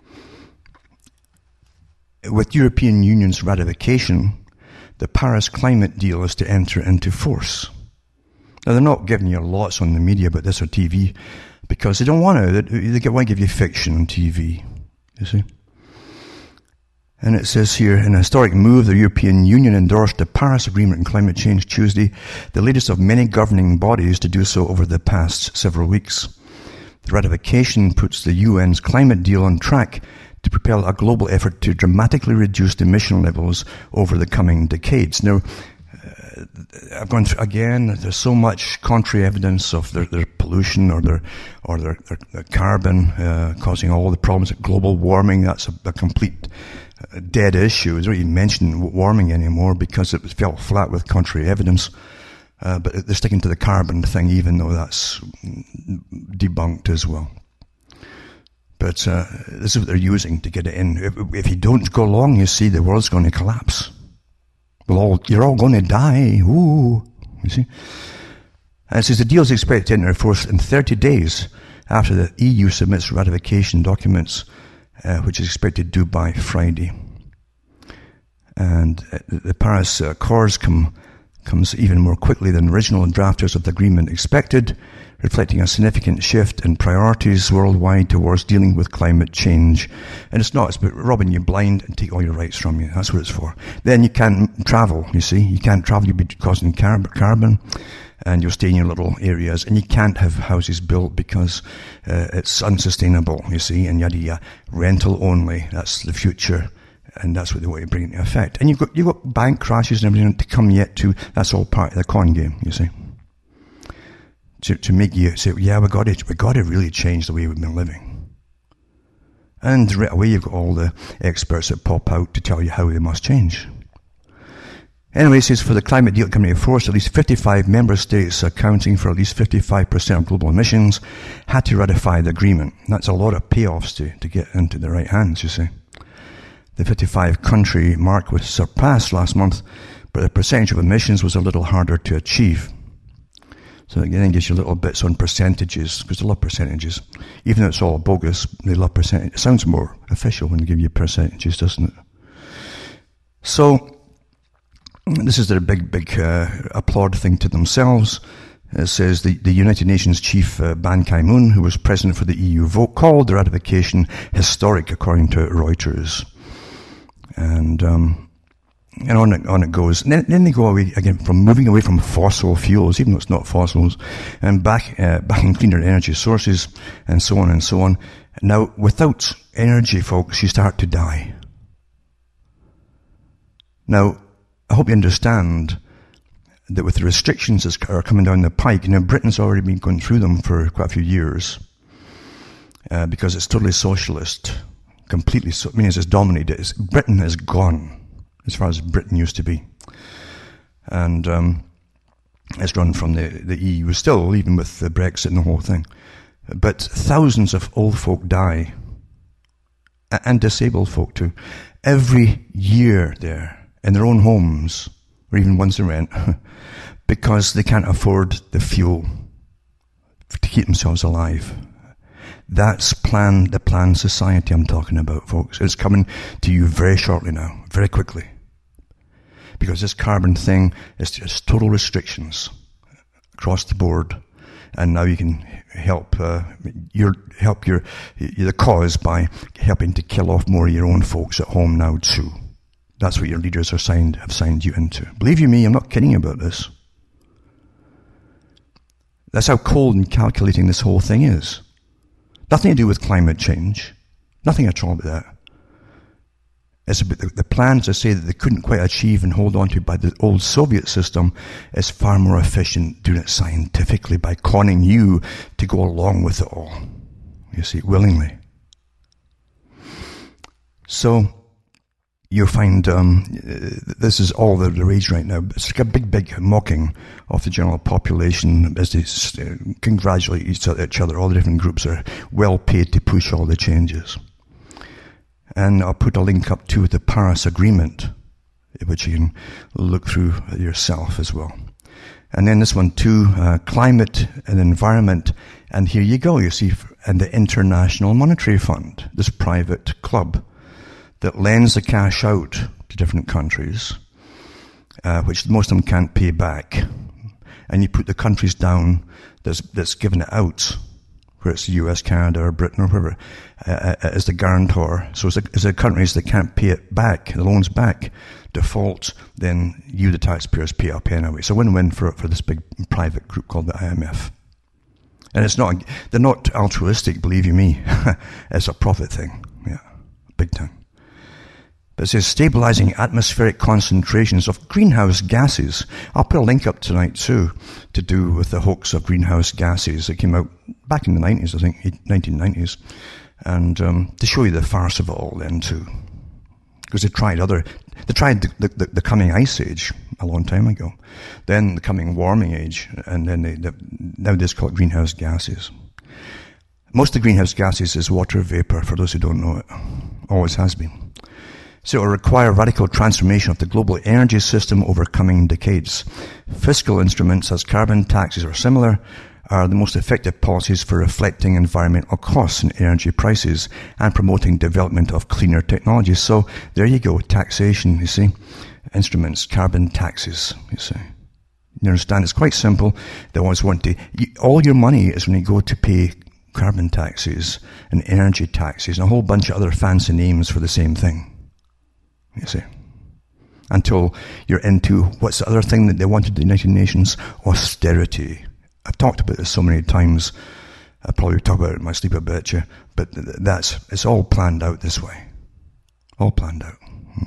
With European Union's ratification, the Paris climate deal is to enter into force. Now, they're not giving you lots on the media about this or T V, because they don't want to. They, they want to give you fiction on T V, you see. And it says here, in a historic move, the European Union endorsed the Paris Agreement on climate change Tuesday, the latest of many governing bodies to do so over the past several weeks. The ratification puts the U N's climate deal on track to propel a global effort to dramatically reduce emission levels over the coming decades. Now, uh, I've gone through, again, there's so much contrary evidence of their, their pollution or their or their, their, their carbon uh, causing all the problems of global warming. That's a, a complete uh, dead issue. They don't even mention warming anymore because it fell flat with contrary evidence. Uh, but they're sticking to the carbon thing, even though that's debunked as well. But uh, this is what they're using to get it in. If, if you don't go along, you see, the world's going to collapse. Well, all, you're all going to die. Ooh, you see. And it says the deal is expected to enter force in thirty days after the E U submits ratification documents, uh, which is expected due by Friday. And uh, the Paris Accords come, comes even more quickly than original drafters of the agreement expected, reflecting a significant shift in priorities worldwide towards dealing with climate change. And it's not, it's about robbing you blind and take all your rights from you. That's what it's for. Then you can't travel, you see. You can't travel, you'll be causing carbon, and you'll stay in your little areas. And you can't have houses built because uh, it's unsustainable, you see, and yada yada. Rental only, that's the future. And that's what they want to bring into effect. And you've got, you've got bank crashes and everything to come yet too. That's all part of the con game, you see. To, to make you say, yeah, we got to, we got to really change the way we've been living. And right away you've got all the experts that pop out to tell you how they must change. Anyway, it says for the climate deal to come into force, at least fifty-five member states accounting for at least fifty-five percent of global emissions had to ratify the agreement. That's a lot of payoffs to, to get into the right hands, you see. The fifty-five country mark was surpassed last month, but the percentage of emissions was a little harder to achieve. So it then gives you little bits on percentages, because they love percentages. Even though it's all bogus, they love percentages. It sounds more official when they give you percentages, doesn't it? So, this is their big, big uh, applaud thing to themselves. It says the, the United Nations chief uh, Ban Ki-moon, who was president for the E U vote, called the ratification historic, according to Reuters. And um, and on it, on it goes. And then, then they go away again from moving away from fossil fuels, even though it's not fossils, and back uh, back in cleaner energy sources, and so on and so on. Now, without energy, folks, you start to die. Now, I hope you understand that with the restrictions that are coming down the pike, you know, Britain's already been going through them for quite a few years, uh, because it's totally socialist, completely, so, I mean, it's dominated. It's, Britain is gone, as far as Britain used to be. And um, it's run from the, the E U still, even with the Brexit and the whole thing. But thousands of old folk die, and disabled folk too, every year there, in their own homes, or even ones they rent, because they can't afford the fuel to keep themselves alive. That's plan, the planned society I'm talking about, folks. It's coming to you very shortly now, very quickly. Because this carbon thing is just total restrictions across the board, and now you can help uh, your help your, your the cause by helping to kill off more of your own folks at home now too. That's what your leaders are signed, have signed you into. Believe you me, I'm not kidding about this. That's how cold and calculating this whole thing is. Nothing to do with climate change. Nothing at all about that. It's about the, the plans I say that they couldn't quite achieve and hold on to by the old Soviet system is far more efficient doing it scientifically by conning you to go along with it all. You see, willingly. So, you'll find um, this is all the rage right now. It's like a big, big mocking of the general population as they uh, congratulate each other. All the different groups are well paid to push all the changes. And I'll put a link up to the Paris Agreement, which you can look through yourself as well. And then this one too, uh, climate and environment. And here you go, you see, and the International Monetary Fund, this private club that lends the cash out to different countries, uh, which most of them can't pay back. And you put the countries down that's, that's given it out, where it's the U S, Canada, or Britain, or whoever, uh, as the guarantor. So as the, as the countries that can't pay it back, the loans back, default, then you, the taxpayers, pay up anyway. So win-win for, for this big private group called the I M F. And it's not, they're not altruistic, believe you me. It's a profit thing. Yeah, big time. But it says stabilizing atmospheric concentrations of greenhouse gases. I'll put a link up tonight too, to do with the hoax of greenhouse gases that came out back in the nineties, I think, nineteen nineties. And um, to show you the farce of it all then too. Because they tried other, they tried the, the, the coming ice age a long time ago. Then the coming warming age, and then they, they, now they just call it greenhouse gases. Most of the greenhouse gases is water vapor, for those who don't know it. Always has been. So it will require radical transformation of the global energy system over coming decades. Fiscal instruments, as carbon taxes or similar, are the most effective policies for reflecting environmental costs and energy prices and promoting development of cleaner technologies. So there you go, taxation, you see. Instruments, carbon taxes, you see. You understand, it's quite simple. They always want to, you, all your money is when you go to pay carbon taxes and energy taxes and a whole bunch of other fancy names for the same thing. You see, until you're into what's the other thing that they wanted the United Nations? Austerity. I've talked about this so many times. I'll probably talk about it in my sleep, I bet you. But that's, it's all planned out this way. All planned out.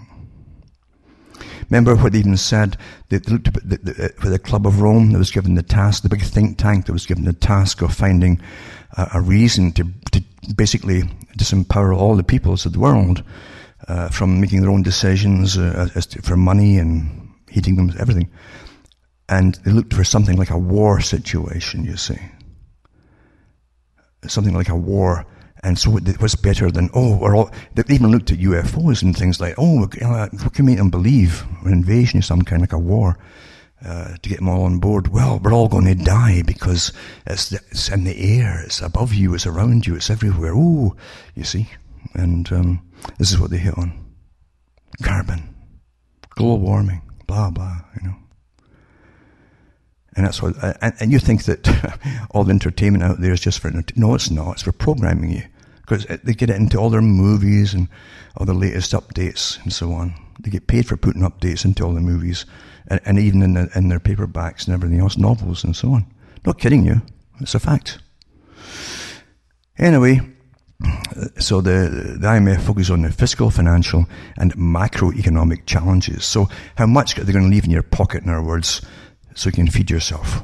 Remember what they even said? They looked at the, the, for the Club of Rome that was given the task, the big think tank that was given the task of finding a, a reason to, to basically disempower all the peoples of the world. Uh, from making their own decisions uh, as to, for money and heating them, everything. And they looked for something like a war situation, you see. Something like a war. And so it was better than, oh, we're all, they even looked at U F Os and things like, oh, what can make them believe? An invasion is some kind, like a war, uh, to get them all on board. Well, we're all going to die because it's, it's in the air, it's above you, it's around you, it's everywhere. Ooh, you see. And um, this is what they hit on. Carbon, global warming, blah, blah, you know. And that's what, and, and you think that all the entertainment out there is just for entertainment. No, it's not. It's for programming you. Because they get it into all their movies and all the latest updates and so on. They get paid for putting updates into all the movies, and, and even in, the, in their paperbacks and everything else, novels and so on. Not kidding you. It's a fact. Anyway, so the, the I M F focuses on the fiscal, financial, and macroeconomic challenges. So how much are they going to leave in your pocket, in other words, so you can feed yourself?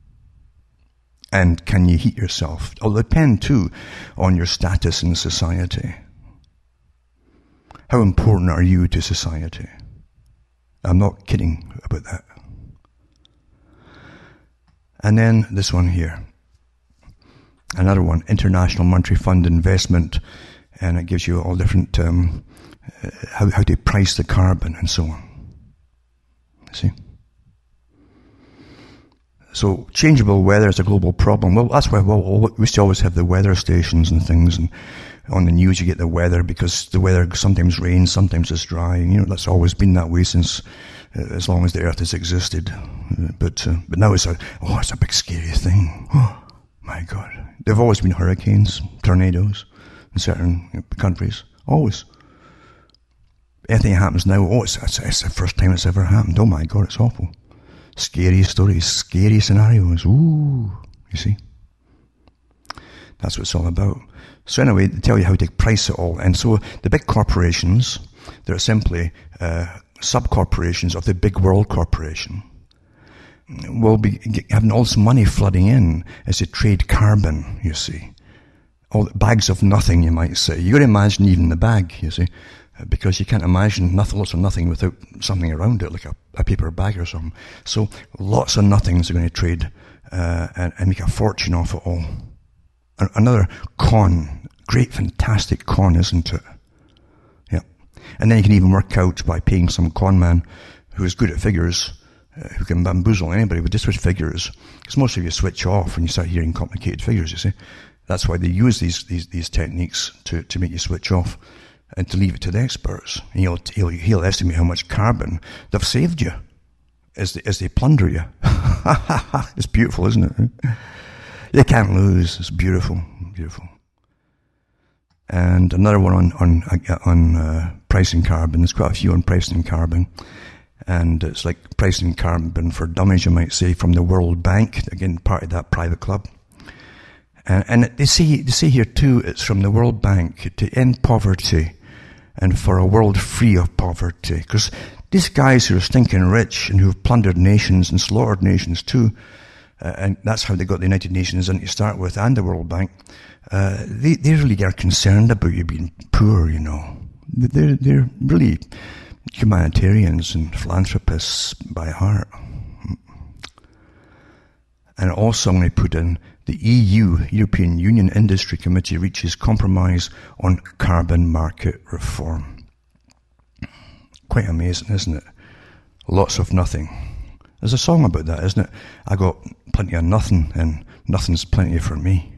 And can you heat yourself? It'll depend too on your status in society. How important are you to society? I'm not kidding about that. And then this one here. Another one, International Monetary Fund investment. And it gives you all different, um, uh, how, how to price the carbon and so on. See? So changeable weather is a global problem. Well, that's why well, we used to always have the weather stations and things, and on the news you get the weather, because the weather sometimes rains, sometimes it's dry. You know, that's always been that way since uh, as long as the earth has existed. Uh, but uh, but now it's a oh, it's a big scary thing. Oh my God! There've always been hurricanes, tornadoes in certain countries. Always. Anything happens now, oh, it's, it's, it's the first time it's ever happened. Oh my God, it's awful. Scary stories, scary scenarios. Ooh, you see. That's what it's all about. So anyway, they tell you how to price it all. And so the big corporations, they're simply uh, sub-corporations of the big world corporation, will be having all this money flooding in as they trade carbon, you see. All the bags of nothing, you might say. You've got to imagine even the bag, you see. Because you can't imagine nothing, lots of nothing without something around it, like a, a paper bag or something. So lots of nothings are going to trade uh, and, and make a fortune off it all. A- another con, great, fantastic con, isn't it? Yeah. And then you can even work out by paying some con man who is good at figures, uh, who can bamboozle anybody with just with figures. Because most of you switch off when you start hearing complicated figures, you see. That's why they use these these, these techniques to, to make you switch off. And to leave it to the experts. And he'll, he'll, he'll estimate how much carbon they've saved you as they, as they plunder you. It's beautiful, isn't it? You can't lose. It's beautiful, beautiful. And another one on, on, on uh, pricing carbon. There's quite a few on pricing carbon. And it's like pricing carbon for dummies, you might say, from the World Bank. Again, part of that private club. And, and they say, they say here too, it's from the World Bank to end poverty and for a world free of poverty. Because these guys who are stinking rich and who've plundered nations and slaughtered nations too, uh, and that's how they got the United Nations in to start with, and the World Bank, uh, they, they really are concerned about you being poor, you know. They're, they're really humanitarians and philanthropists by heart. And also I'm going to put in the E U, European Union Industry Committee, reaches compromise on carbon market reform. Quite amazing, isn't it? Lots of nothing. There's a song about that, isn't it? I got plenty of nothing, and nothing's plenty for me.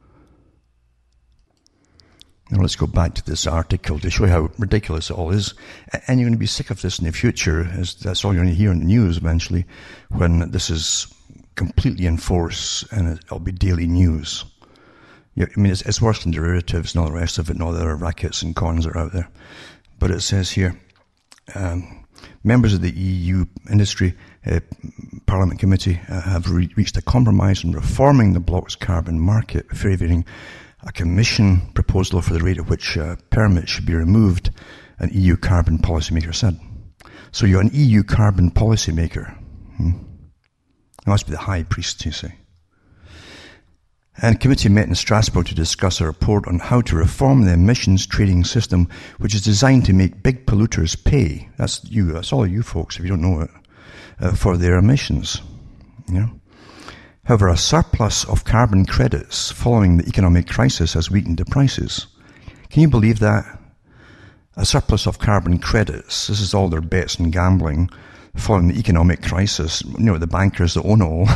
Now let's go back to this article to show you how ridiculous it all is. And you're going to be sick of this in the future, as that's all you're going to hear in the news eventually, when this is completely in force and it'll be daily news. Yeah, I mean, it's, it's worse than derivatives and all the rest of it and all the other rackets and cons that are out there. But it says here, um, members of the E U Industry uh, Parliament Committee uh, have re- reached a compromise on reforming the bloc's carbon market, favouring a Commission proposal for the rate at which uh, permits should be removed, an E U carbon policymaker said. So you're an E U carbon policymaker. Hmm. It must be the high priest, you see. And the committee met in Strasbourg to discuss a report on how to reform the emissions trading system, which is designed to make big polluters pay. That's you, that's all you folks, if you don't know it. uh, for their emissions. You know? However, a surplus of carbon credits following the economic crisis has weakened the prices. Can you believe that? A surplus of carbon credits, this is all their bets and gambling, following the economic crisis, you know, the bankers that own it all,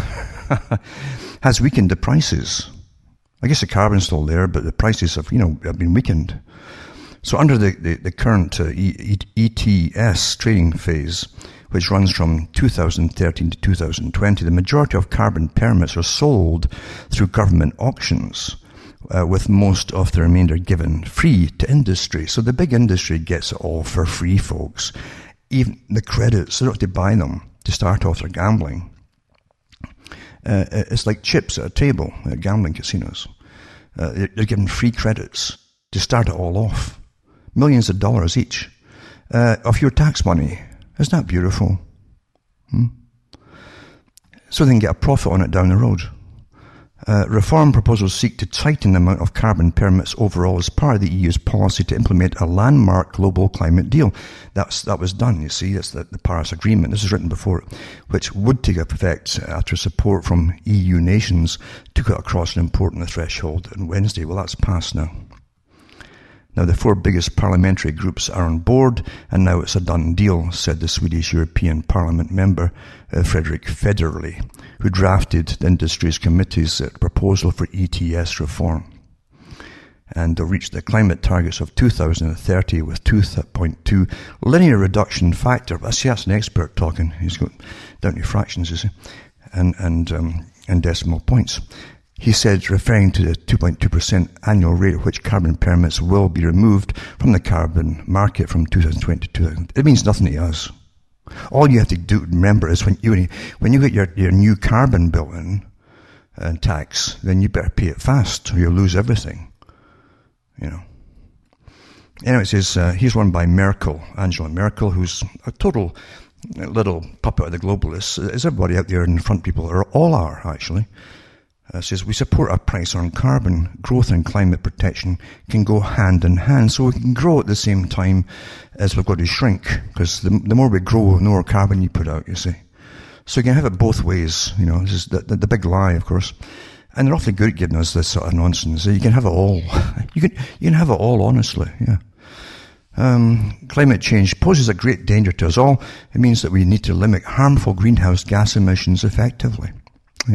has weakened the prices. I guess the carbon's still there, but the prices have, you know, have been weakened. So under the, the, the current uh, e- E T S trading phase, which runs from two thousand thirteen to two thousand twenty, the majority of carbon permits are sold through government auctions, uh, with most of the remainder given free to industry. So the big industry gets it all for free, folks. Even the credits, they don't have to buy them to start off their gambling. Uh, it's like chips at a table at gambling casinos. Uh, they're given free credits to start it all off. Millions of dollars each uh, of your tax money. Isn't that beautiful? Hmm? So they can get a profit on it down the road. Uh, reform proposals seek to tighten the amount of carbon permits overall as part of the E U's policy to implement a landmark global climate deal. That's, that was done, you see. That's the, the Paris Agreement. This was written before it, which would take effect after support from E U nations took it across an important threshold on Wednesday. Well, that's passed now. Now, the four biggest parliamentary groups are on board, and now it's a done deal, said the Swedish European Parliament member, uh, Fredrik Federley, who drafted the industry's committee's uh, proposal for E T S reform. And they'll reach the climate targets of two thousand thirty with two point two linear reduction factor. See, that's an expert talking. He's got down to fractions, you see, and, and, um, and decimal points. He said, referring to the two point two percent annual rate at which carbon permits will be removed from the carbon market from two thousand twenty to two thousand. It means nothing to us. All you have to do, remember, is when you when you get your, your new carbon bill in and uh, tax, then you better pay it fast or you'll lose everything. You know. Anyway, it says, uh, here's one by Merkel, Angela Merkel, who's a total little puppet of the globalists, as everybody out there in front people, or all are, actually. Uh, says, we support a price on carbon. Growth and climate protection can go hand in hand. So we can grow at the same time as we've got to shrink, because the, the more we grow, the more carbon you put out, you see. So you can have it both ways, you know. This is the, the, the big lie, of course. And they're awfully good at giving us this sort of nonsense. You can have it all. You can, you can have it all, honestly, yeah. Um, climate change poses a great danger to us all. It means that we need to limit harmful greenhouse gas emissions effectively. Yeah.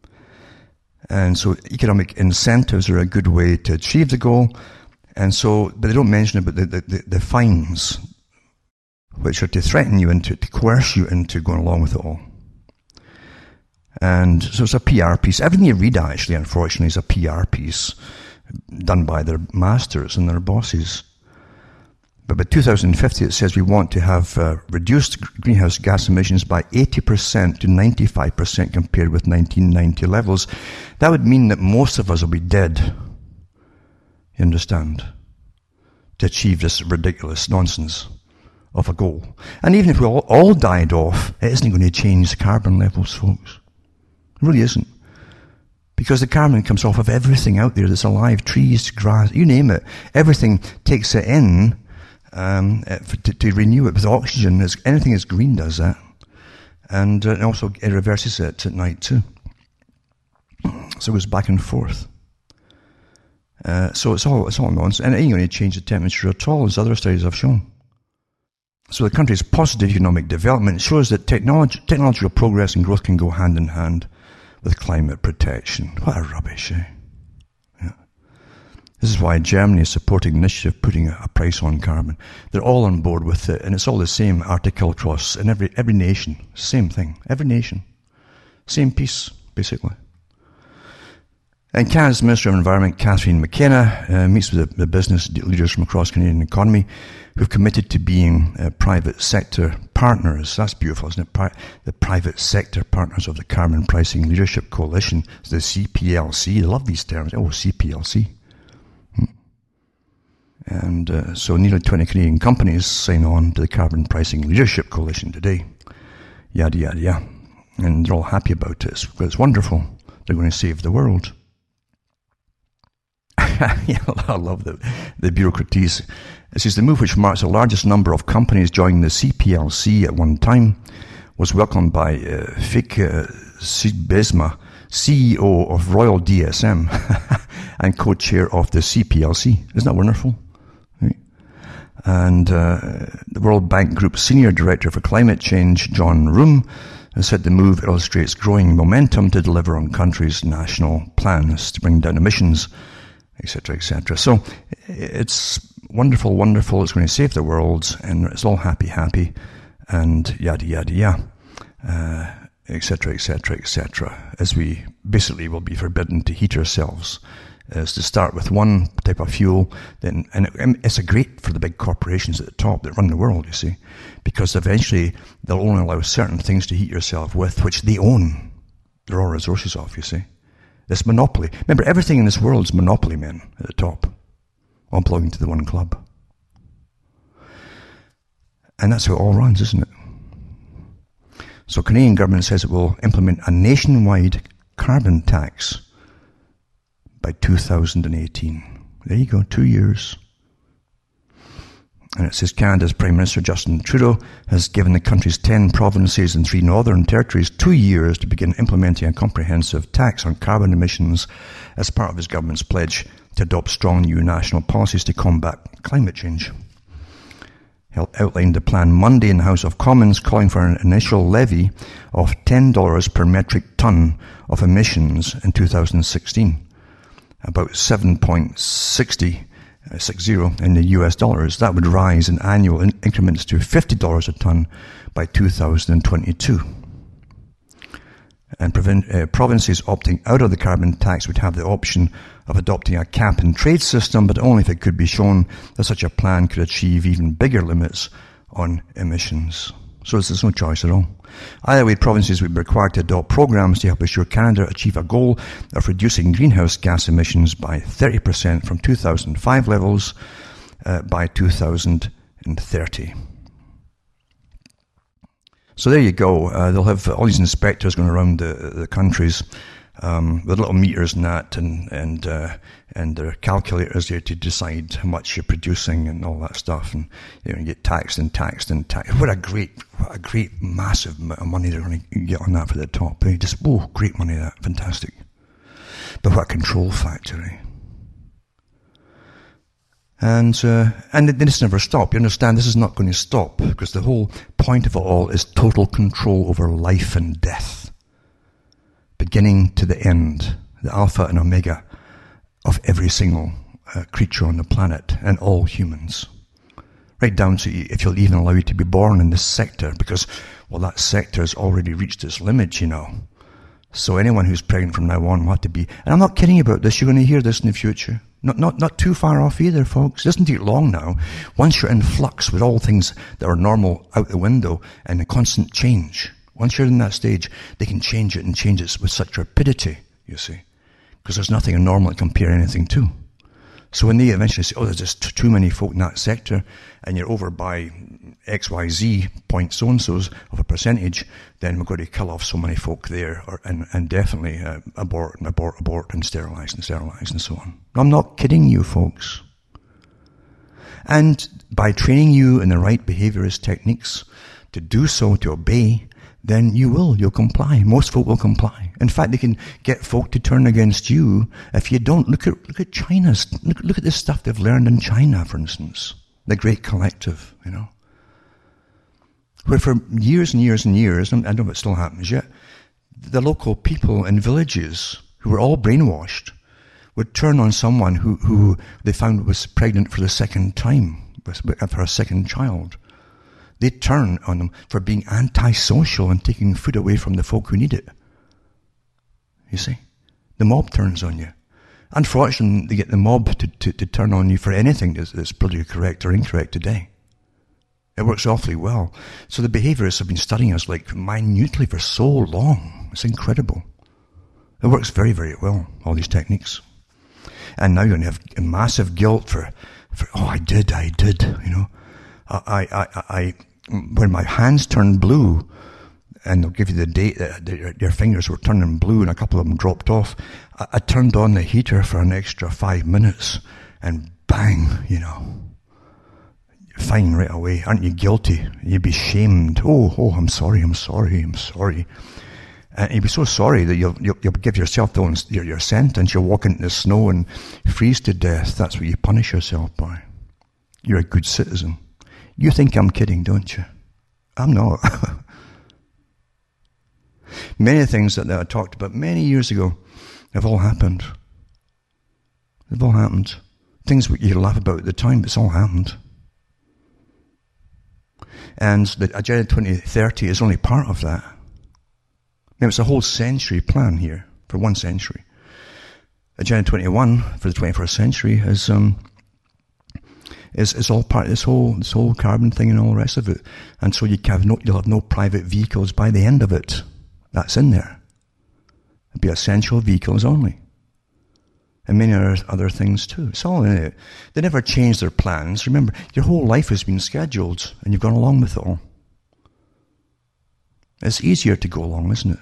And so economic incentives are a good way to achieve the goal. And so, but they don't mention about the, the, the, the fines, which are to threaten you into, to coerce you into going along with it all. And so it's a P R piece. Everything you read, actually, unfortunately, is a P R piece done by their masters and their bosses. But by two thousand fifty, it says we want to have uh, reduced greenhouse gas emissions by eighty percent to ninety-five percent compared with nineteen ninety levels. That would mean that most of us will be dead, you understand, to achieve this ridiculous nonsense of a goal. And even if we all, all died off, it isn't going to change the carbon levels, folks. It really isn't. Because the carbon comes off of everything out there that's alive, trees, grass, you name it. Everything takes it in. Um, to, to renew it with oxygen. Anything that's green does that. And uh, also it reverses it at night too. So it goes back and forth. Uh, so it's all, it's all nonsense. And it ain't going to change the temperature at all, as other studies have shown. So the country's positive economic development shows that technology, technological progress and growth can go hand in hand with climate protection. What a rubbish, eh? This is why Germany is supporting the initiative putting a, a price on carbon. They're all on board with it, and it's all the same article across in every every nation. Same thing. Every nation. Same piece, basically. And Canada's Minister of Environment, Catherine McKenna, uh, meets with the, the business leaders from across the Canadian economy who've committed to being uh, private sector partners. That's beautiful, isn't it? Pri- the private sector partners of the Carbon Pricing Leadership Coalition, the C P L C. I love these terms. Oh, C P L C. And uh, so nearly twenty Canadian companies sign on to the Carbon Pricing Leadership Coalition today. Yada, yada, yada. And they're all happy about it. It's, it's wonderful. They're going to save the world. Yeah, I love the, the bureaucraties. This is the move which marks the largest number of companies joining the C P L C at one time. was welcomed by uh, Fik uh, Sigbesma, C E O of Royal D S M and co-chair of the C P L C. Isn't that wonderful? Right? And uh, the World Bank Group Senior Director for Climate Change, John Room, has said the move illustrates growing momentum to deliver on countries' national plans to bring down emissions, et cetera, et cetera. So it's wonderful, wonderful. It's going to save the world, and it's all happy, happy, and yada, yada, yada. Uh, et cetera, et cetera, et cetera, as we basically will be forbidden to heat ourselves, is to start with one type of fuel, then, and it, it's a great for the big corporations at the top that run the world, you see, because eventually they'll only allow certain things to heat yourself with, which they own the raw resources of, you see. This monopoly. Remember, everything in this world is monopoly men at the top, all belonging to the one club. And that's how it all runs, isn't it? So Canadian government says it will implement a nationwide carbon tax by two thousand eighteen. There you go, two years. And it says Canada's Prime Minister Justin Trudeau has given the country's ten provinces and three northern territories two years to begin implementing a comprehensive tax on carbon emissions as part of his government's pledge to adopt strong new national policies to combat climate change. He outlined the plan Monday in the House of Commons, calling for an initial levy of ten dollars per metric ton of emissions in two thousand sixteen, about seven point six zero in the U S dollars. That would rise in annual in- increments to fifty dollars a ton by two thousand twenty-two. And provin- uh, provinces opting out of the carbon tax would have the option of adopting a cap-and-trade system, but only if it could be shown that such a plan could achieve even bigger limits on emissions. So there's no choice at all. Either way, provinces would be required to adopt programs to help assure Canada achieve a goal of reducing greenhouse gas emissions by thirty percent from two thousand five levels uh, by two thousand thirty. So there you go. Uh, they'll have all these inspectors going around the, the countries um, with little meters and that, and and uh, and their calculators there to decide how much you're producing and all that stuff, and you know, you get taxed and taxed and taxed. What a great, what a great, massive amount of money they're going to get on that for the top. Eh? Just oh, great money, that fantastic. But what a control factory. And uh, and this never stop. You understand? This is not going to stop, because the whole point of it all is total control over life and death, beginning to the end, the alpha and omega of every single uh, creature on the planet and all humans, right down to if you'll even allow you to be born in this sector, because well, that sector has already reached its limit, you know. So anyone who's pregnant from now on will have to be, and I'm not kidding about this, you're going to hear this in the future. Not not not too far off either, folks. It doesn't take long now. Once you're in flux with all things that are normal out the window and a constant change, once you're in that stage, they can change it and change it with such rapidity, you see, because there's nothing normal to compare anything to. So when they eventually say, oh, there's just too many folk in that sector, and you're over by X Y Z point so-and-so's of a percentage, then we're going to kill off so many folk there, or, and, and definitely uh, abort and abort, abort, and sterilize and sterilize and so on. I'm not kidding you, folks. And by training you in the right behaviorist techniques to do so, to obey, then you will, you'll comply. Most folk will comply. In fact, they can get folk to turn against you if you don't. Look at look at China's, look, look at the stuff they've learned in China, for instance. The Great Collective, you know. Where for years and years and years, and I don't know if it still happens yet, the local people in villages who were all brainwashed would turn on someone who, who they found was pregnant for the second time, for a second child. They'd turn on them for being antisocial and taking food away from the folk who need it. You see? The mob turns on you. Unfortunately, they get the mob to, to, to turn on you for anything that's, that's politically correct or incorrect today. It works awfully well. So the behaviorists have been studying us like minutely for so long. It's incredible. It works very, very well, all these techniques. And now you're going to have massive guilt for, for oh, I did, I did, you know. I, I, I, I when my hands turned blue, and they'll give you the date that their, their fingers were turning blue and a couple of them dropped off, I, I turned on the heater for an extra five minutes, and bang, you know. fine right away. Aren't you guilty? You'd be shamed. Oh, oh, I'm sorry, I'm sorry, I'm sorry. And you'd be so sorry that you'll, you'll, you'll give yourself the, your, your sentence. You'll walk into the snow and freeze to death. That's what you punish yourself by. You're a good citizen. You think I'm kidding, don't you? I'm not. Many things that, that I talked about many years ago have all happened. They've all happened. Things you laugh about at the time, but it's all happened. And the Agenda twenty thirty is only part of that. Now, it's a whole century plan here, for one century. Agenda twenty-one, for the twenty-first century, is um, is, is all part of this whole, this whole carbon thing and all the rest of it. And so you have no, you'll have no private vehicles by the end of it. That's in there. It'll be essential vehicles only. And many other, other things too. It's all in it. They never change their plans. Remember, your whole life has been scheduled and you've gone along with it all. It's easier to go along, isn't it?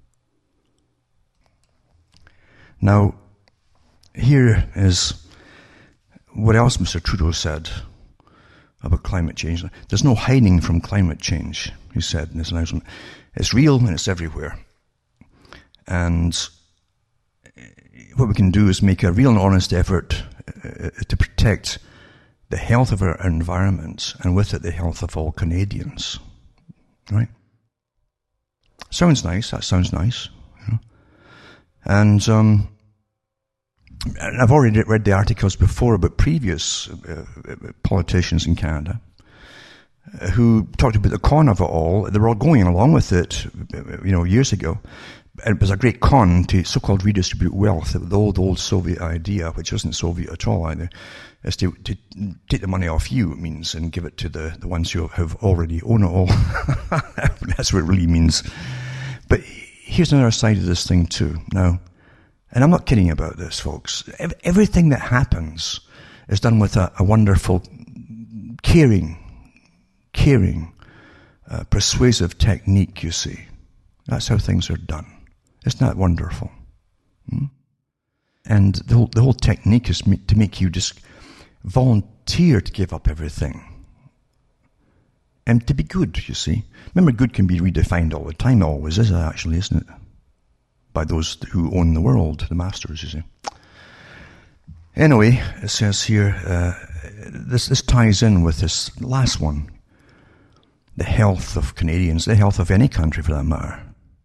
Now, here is what else Mister Trudeau said about climate change. There's no hiding from climate change, he said in his announcement. It's real and it's everywhere. And what we can do is make a real and honest effort uh, to protect the health of our environment, and with it the health of all Canadians. Right? Sounds nice. That sounds nice. You know? And um, I've already read the articles before about previous uh, politicians in Canada uh, who talked about the con of it all. They were all going along with it, you know, years ago. It was a great con to so-called redistribute wealth. The old, old Soviet idea, which isn't Soviet at all either, is to, to take the money off you, it means, and give it to the, the ones who have already own it all. That's what it really means. But here's another side of this thing too. Now, and I'm not kidding about this, folks. Everything that happens is done with a, a wonderful, caring, caring, uh, persuasive technique, you see. That's how things are done. Isn't that wonderful? Hmm? And the whole, the whole technique is to make you just volunteer to give up everything. And to be good, you see. Remember, good can be redefined all the time. It always is, actually, isn't it? By those who own the world, the masters, you see. Anyway, it says here, uh, this, this ties in with this last one. The health of Canadians, the health of any country for that matter.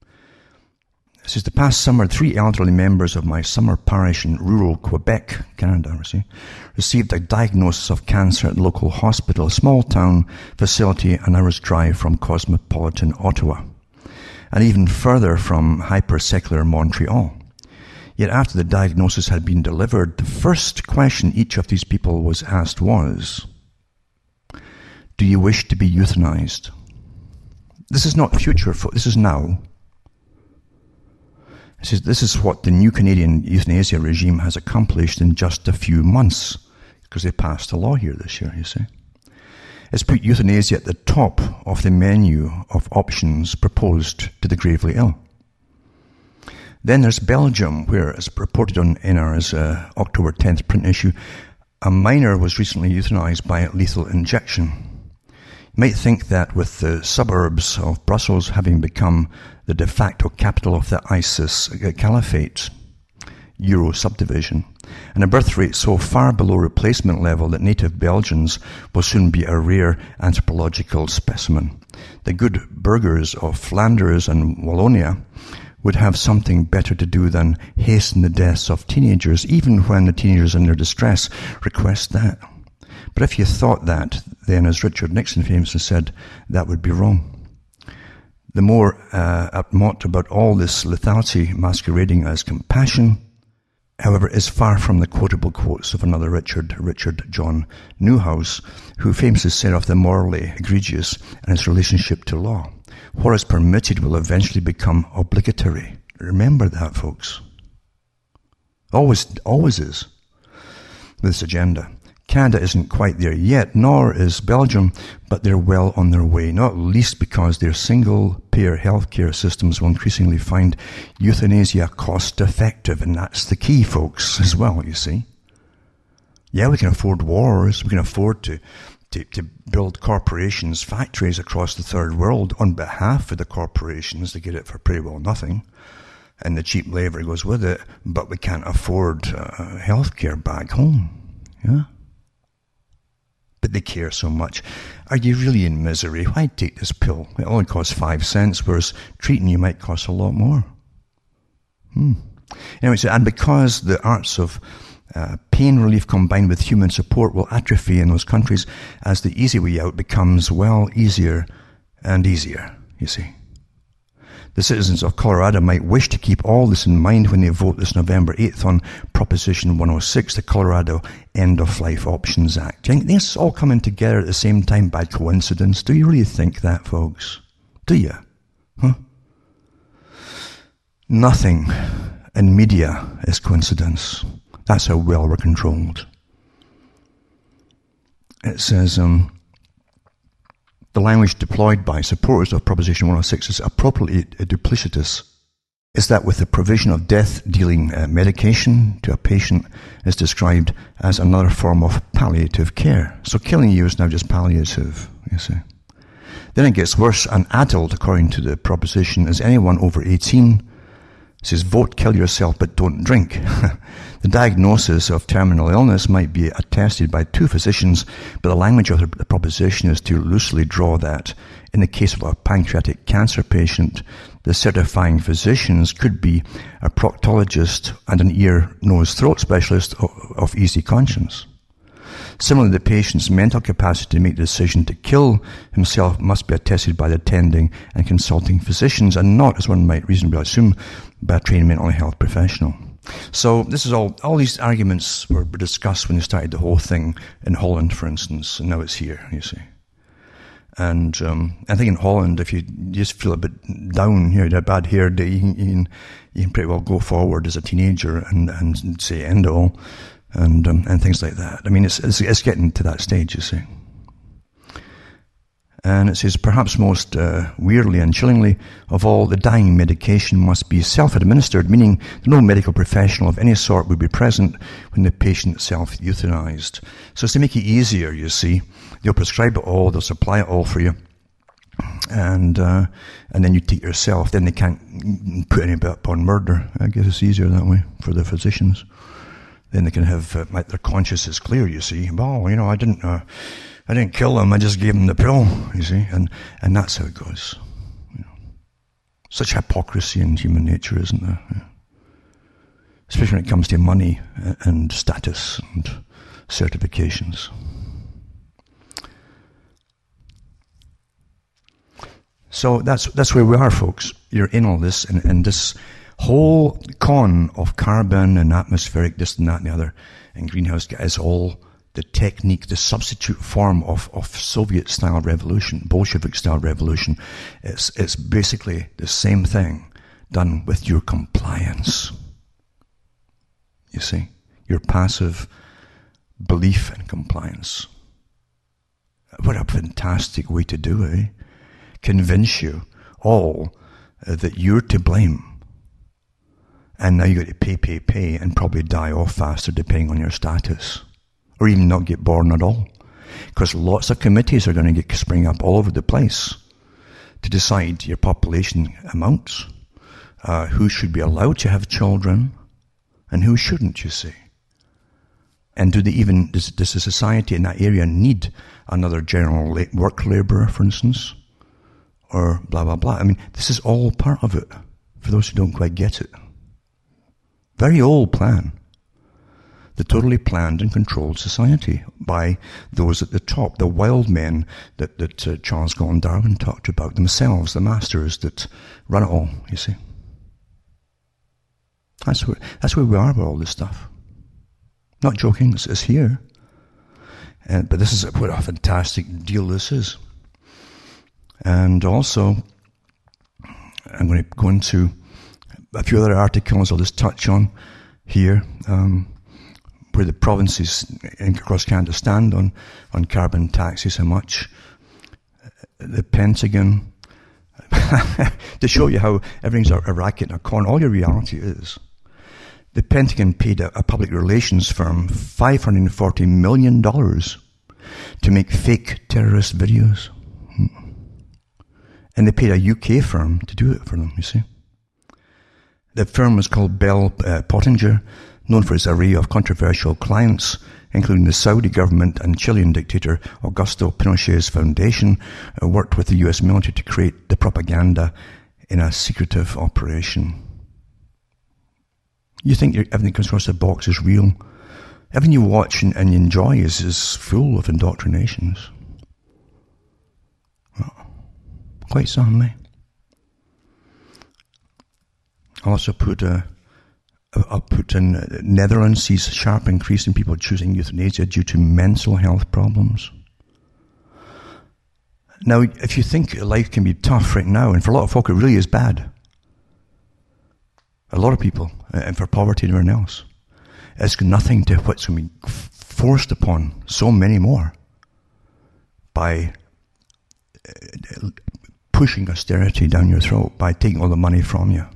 It says, the past summer, three elderly members of my summer parish in rural Quebec, Canada, see, received a diagnosis of cancer at the local hospital, a small town facility an hour's drive from cosmopolitan Ottawa, and even further from hyper-secular Montreal. Yet after the diagnosis had been delivered, the first question each of these people was asked was, do you wish to be euthanized? This is not future, this is now. It says this is what the new Canadian euthanasia regime has accomplished in just a few months, because they passed a law here this year, you see. It's put euthanasia at the top of the menu of options proposed to the gravely ill. Then there's Belgium, where, as reported on N R's uh, October tenth print issue, a minor was recently euthanized by lethal injection. You might think that with the suburbs of Brussels having become the de facto capital of the ISIS caliphate, Euro subdivision, and a birth rate so far below replacement level that native Belgians will soon be a rare anthropological specimen, the good burghers of Flanders and Wallonia would have something better to do than hasten the deaths of teenagers, even when the teenagers in their distress request that. But if you thought that, then, as Richard Nixon famously said, that would be wrong. The more uh, upmot about all this lethality masquerading as compassion, however, is far from the quotable quotes of another Richard, Richard John Newhouse, who famously said of the morally egregious and its relationship to law, what is permitted will eventually become obligatory. Remember that, folks. Always, always is with this agenda. Canada isn't quite there yet, nor is Belgium, but they're well on their way, not least because their single-payer healthcare systems will increasingly find euthanasia cost-effective, and that's the key, folks, as well, you see. Yeah, we can afford wars, we can afford to, to, to build corporations, factories across the third world on behalf of the corporations. They get it for pretty well nothing, and the cheap labour goes with it, but we can't afford uh, healthcare back home. Yeah? But they care so much. Are you really in misery? Why take this pill? It only costs five cents, whereas treating you might cost a lot more. Hmm. Anyway, so, and because the arts of uh, pain relief combined with human support will atrophy in those countries as the easy way out becomes, well, easier and easier, you see. The citizens of Colorado might wish to keep all this in mind when they vote this November eighth on Proposition one oh six, the Colorado End-of-Life Options Act. Do you think this is all coming together at the same time by coincidence? Do you really think that, folks? Do you? Huh? Nothing in media is coincidence. That's how well we're controlled. It says, um, the language deployed by supporters of Proposition one oh six is appropriately duplicitous. Is that with the provision of death-dealing uh, medication to a patient is described as another form of palliative care. So killing you is now just palliative, you see. Then it gets worse. An adult, according to the proposition, is anyone over eighteen. It says, vote, kill yourself, but don't drink. The diagnosis of terminal illness might be attested by two physicians, but the language of the proposition is to loosely draw that. In the case of a pancreatic cancer patient, the certifying physicians could be a proctologist and an ear, nose, throat specialist of easy conscience. Similarly, the patient's mental capacity to make the decision to kill himself must be attested by the attending and consulting physicians, and not, as one might reasonably assume, by a trained mental health professional. So this is all, all these arguments were discussed when they started the whole thing in Holland, for instance, and now it's here, you see. And um, I think in Holland, if you just feel a bit down here, a bad hair day, you can, you can, you can pretty well go forward as a teenager and, and say end all. And um, and things like that. I mean, it's, it's it's getting to that stage, you see. And it says, perhaps most uh, weirdly and chillingly of all, the dying medication must be self-administered, meaning that no medical professional of any sort would be present when the patient self-euthanized. So it's to make it easier, you see. They'll prescribe it all, they'll supply it all for you, and uh, and then you take it yourself. Then they can't put any bit upon murder. I guess it's easier that way for the physicians. Then they can have uh, their conscience is clear, you see. Well, you know, I didn't, uh, I didn't kill him. I just gave him the pill, you see, and and that's how it goes. You know. Such hypocrisy in human nature, isn't there? Yeah. Especially when it comes to money and status and certifications. So that's that's where we are, folks. You're in all this, and, and this whole con of carbon and atmospheric, this and that and the other, and greenhouse gas is all the technique, the substitute form of, of Soviet-style revolution, Bolshevik-style revolution. It's, it's basically the same thing done with your compliance. You see, your passive belief and compliance. What a fantastic way to do it, eh? Convince you all uh, that you're to blame. And now you got to pay, pay, pay, and probably die off faster depending on your status. Or even not get born at all. Because lots of committees are going to get spring up all over the place to decide your population amounts, uh, who should be allowed to have children, and who shouldn't, you see. And do they even, does, does the society in that area need another general la- work labourer, for instance? Or blah, blah, blah. I mean, this is all part of it, for those who don't quite get it. Very old plan. The totally planned and controlled society by those at the top, the wild men that, that uh, Charles Gordon Darwin talked about, themselves, the masters that run it all, you see. That's where, that's where we are with all this stuff. Not joking, it's, it's here. Uh, but this is what a fantastic deal this is. And also, I'm going to go into a few other articles I'll just touch on here, um, where the provinces across Canada stand on, on carbon taxes, how much. The Pentagon, to show you how everything's a, a racket and a con, all your reality is. The Pentagon paid a, a public relations firm five hundred forty million dollars to make fake terrorist videos. Hmm. And they paid a U K firm to do it for them, you see. The firm was called Bell uh, Pottinger, known for its array of controversial clients, including the Saudi government and Chilean dictator Augusto Pinochet's foundation, uh, worked with the U S military to create the propaganda in a secretive operation. You think everything that comes across the box is real. Everything you watch and, and you enjoy is, is full of indoctrinations. Well, quite some, eh? I'll also put uh, I'll put in uh, Netherlands sees sharp increase in people choosing euthanasia due to mental health problems. Now, if you think life can be tough right now, and for a lot of folk it really is bad, a lot of people, and for poverty and everything else, it's nothing to what's going to be forced upon so many more by pushing austerity down your throat, by taking all the money from you.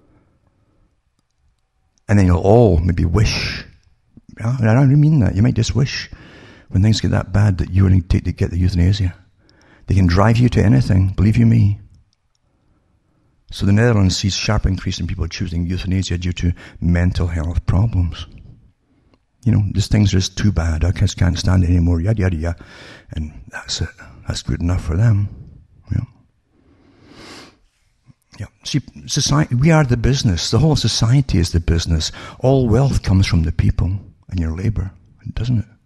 And then you'll all maybe wish, I don't mean that, you might just wish when things get that bad that you only take to get the euthanasia. They can drive you to anything, believe you me. So the Netherlands sees sharp increase in people choosing euthanasia due to mental health problems. You know, these things are just too bad, I just can't stand it anymore, yada, yada, yada. And that's it. That's good enough for them. Yeah. Yeah. See, society, we are the business. The whole society is the business. All wealth comes from the people and your labor, doesn't it?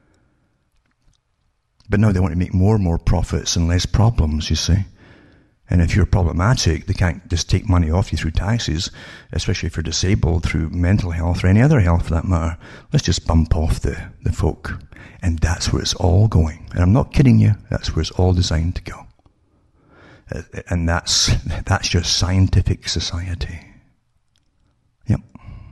But now they want to make more and more profits and less problems, you see. And if you're problematic, they can't just take money off you through taxes, especially if you're disabled, through mental health or any other health for that matter. Let's just bump off the, the folk. And that's where it's all going. And I'm not kidding you. That's where it's all designed to go. Uh, and that's that's just scientific society. Yep.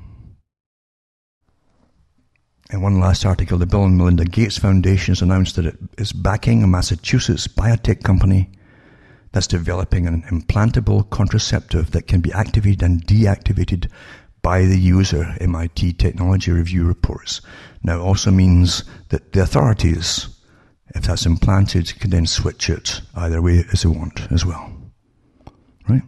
And one last article, the Bill and Melinda Gates Foundation has announced that it is backing a Massachusetts biotech company that's developing an implantable contraceptive that can be activated and deactivated by the user, M I T Technology Review reports. Now, it also means that the authorities, if that's implanted, can then switch it either way as they want as well. Right?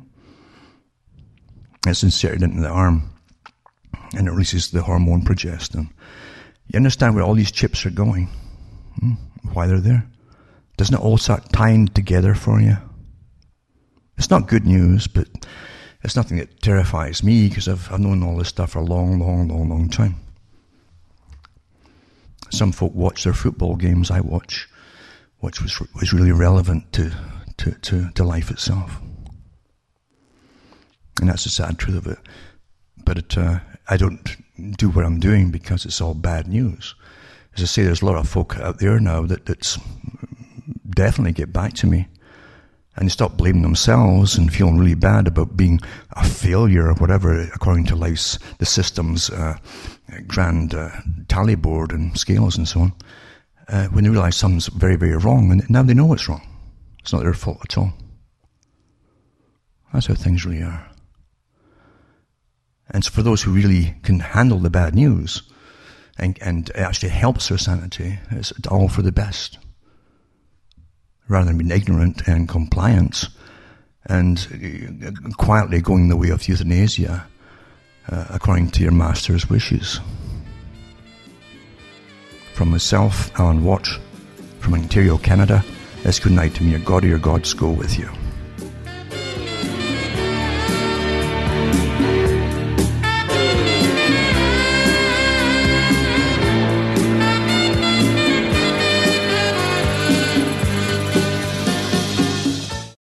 It's inserted into the arm and it releases the hormone progesterone. You understand where all these chips are going? Hmm? Why they're there? Doesn't it all start tying together for you? It's not good news, but it's nothing that terrifies me because I've, I've known all this stuff for a long, long, long, long time. Some folk watch their football games. I watch, which was was really relevant to, to, to, to life itself. And that's the sad truth of it. But it, uh, I don't do what I'm doing because it's all bad news. As I say, there's a lot of folk out there now that that's definitely get back to me. And they stop blaming themselves and feeling really bad about being a failure or whatever, according to life's, the system's uh, grand uh, tally board and scales and so on, uh, when they realize something's very, very wrong. And now they know it's wrong. It's not their fault at all. That's how things really are. And so for those who really can handle the bad news and, and it actually helps their sanity, it's all for the best. Rather than being ignorant and compliant and quietly going the way of euthanasia uh, according to your master's wishes. From myself, Alan Watt, from Ontario, Canada, it's good night to me. Your God or your gods go with you.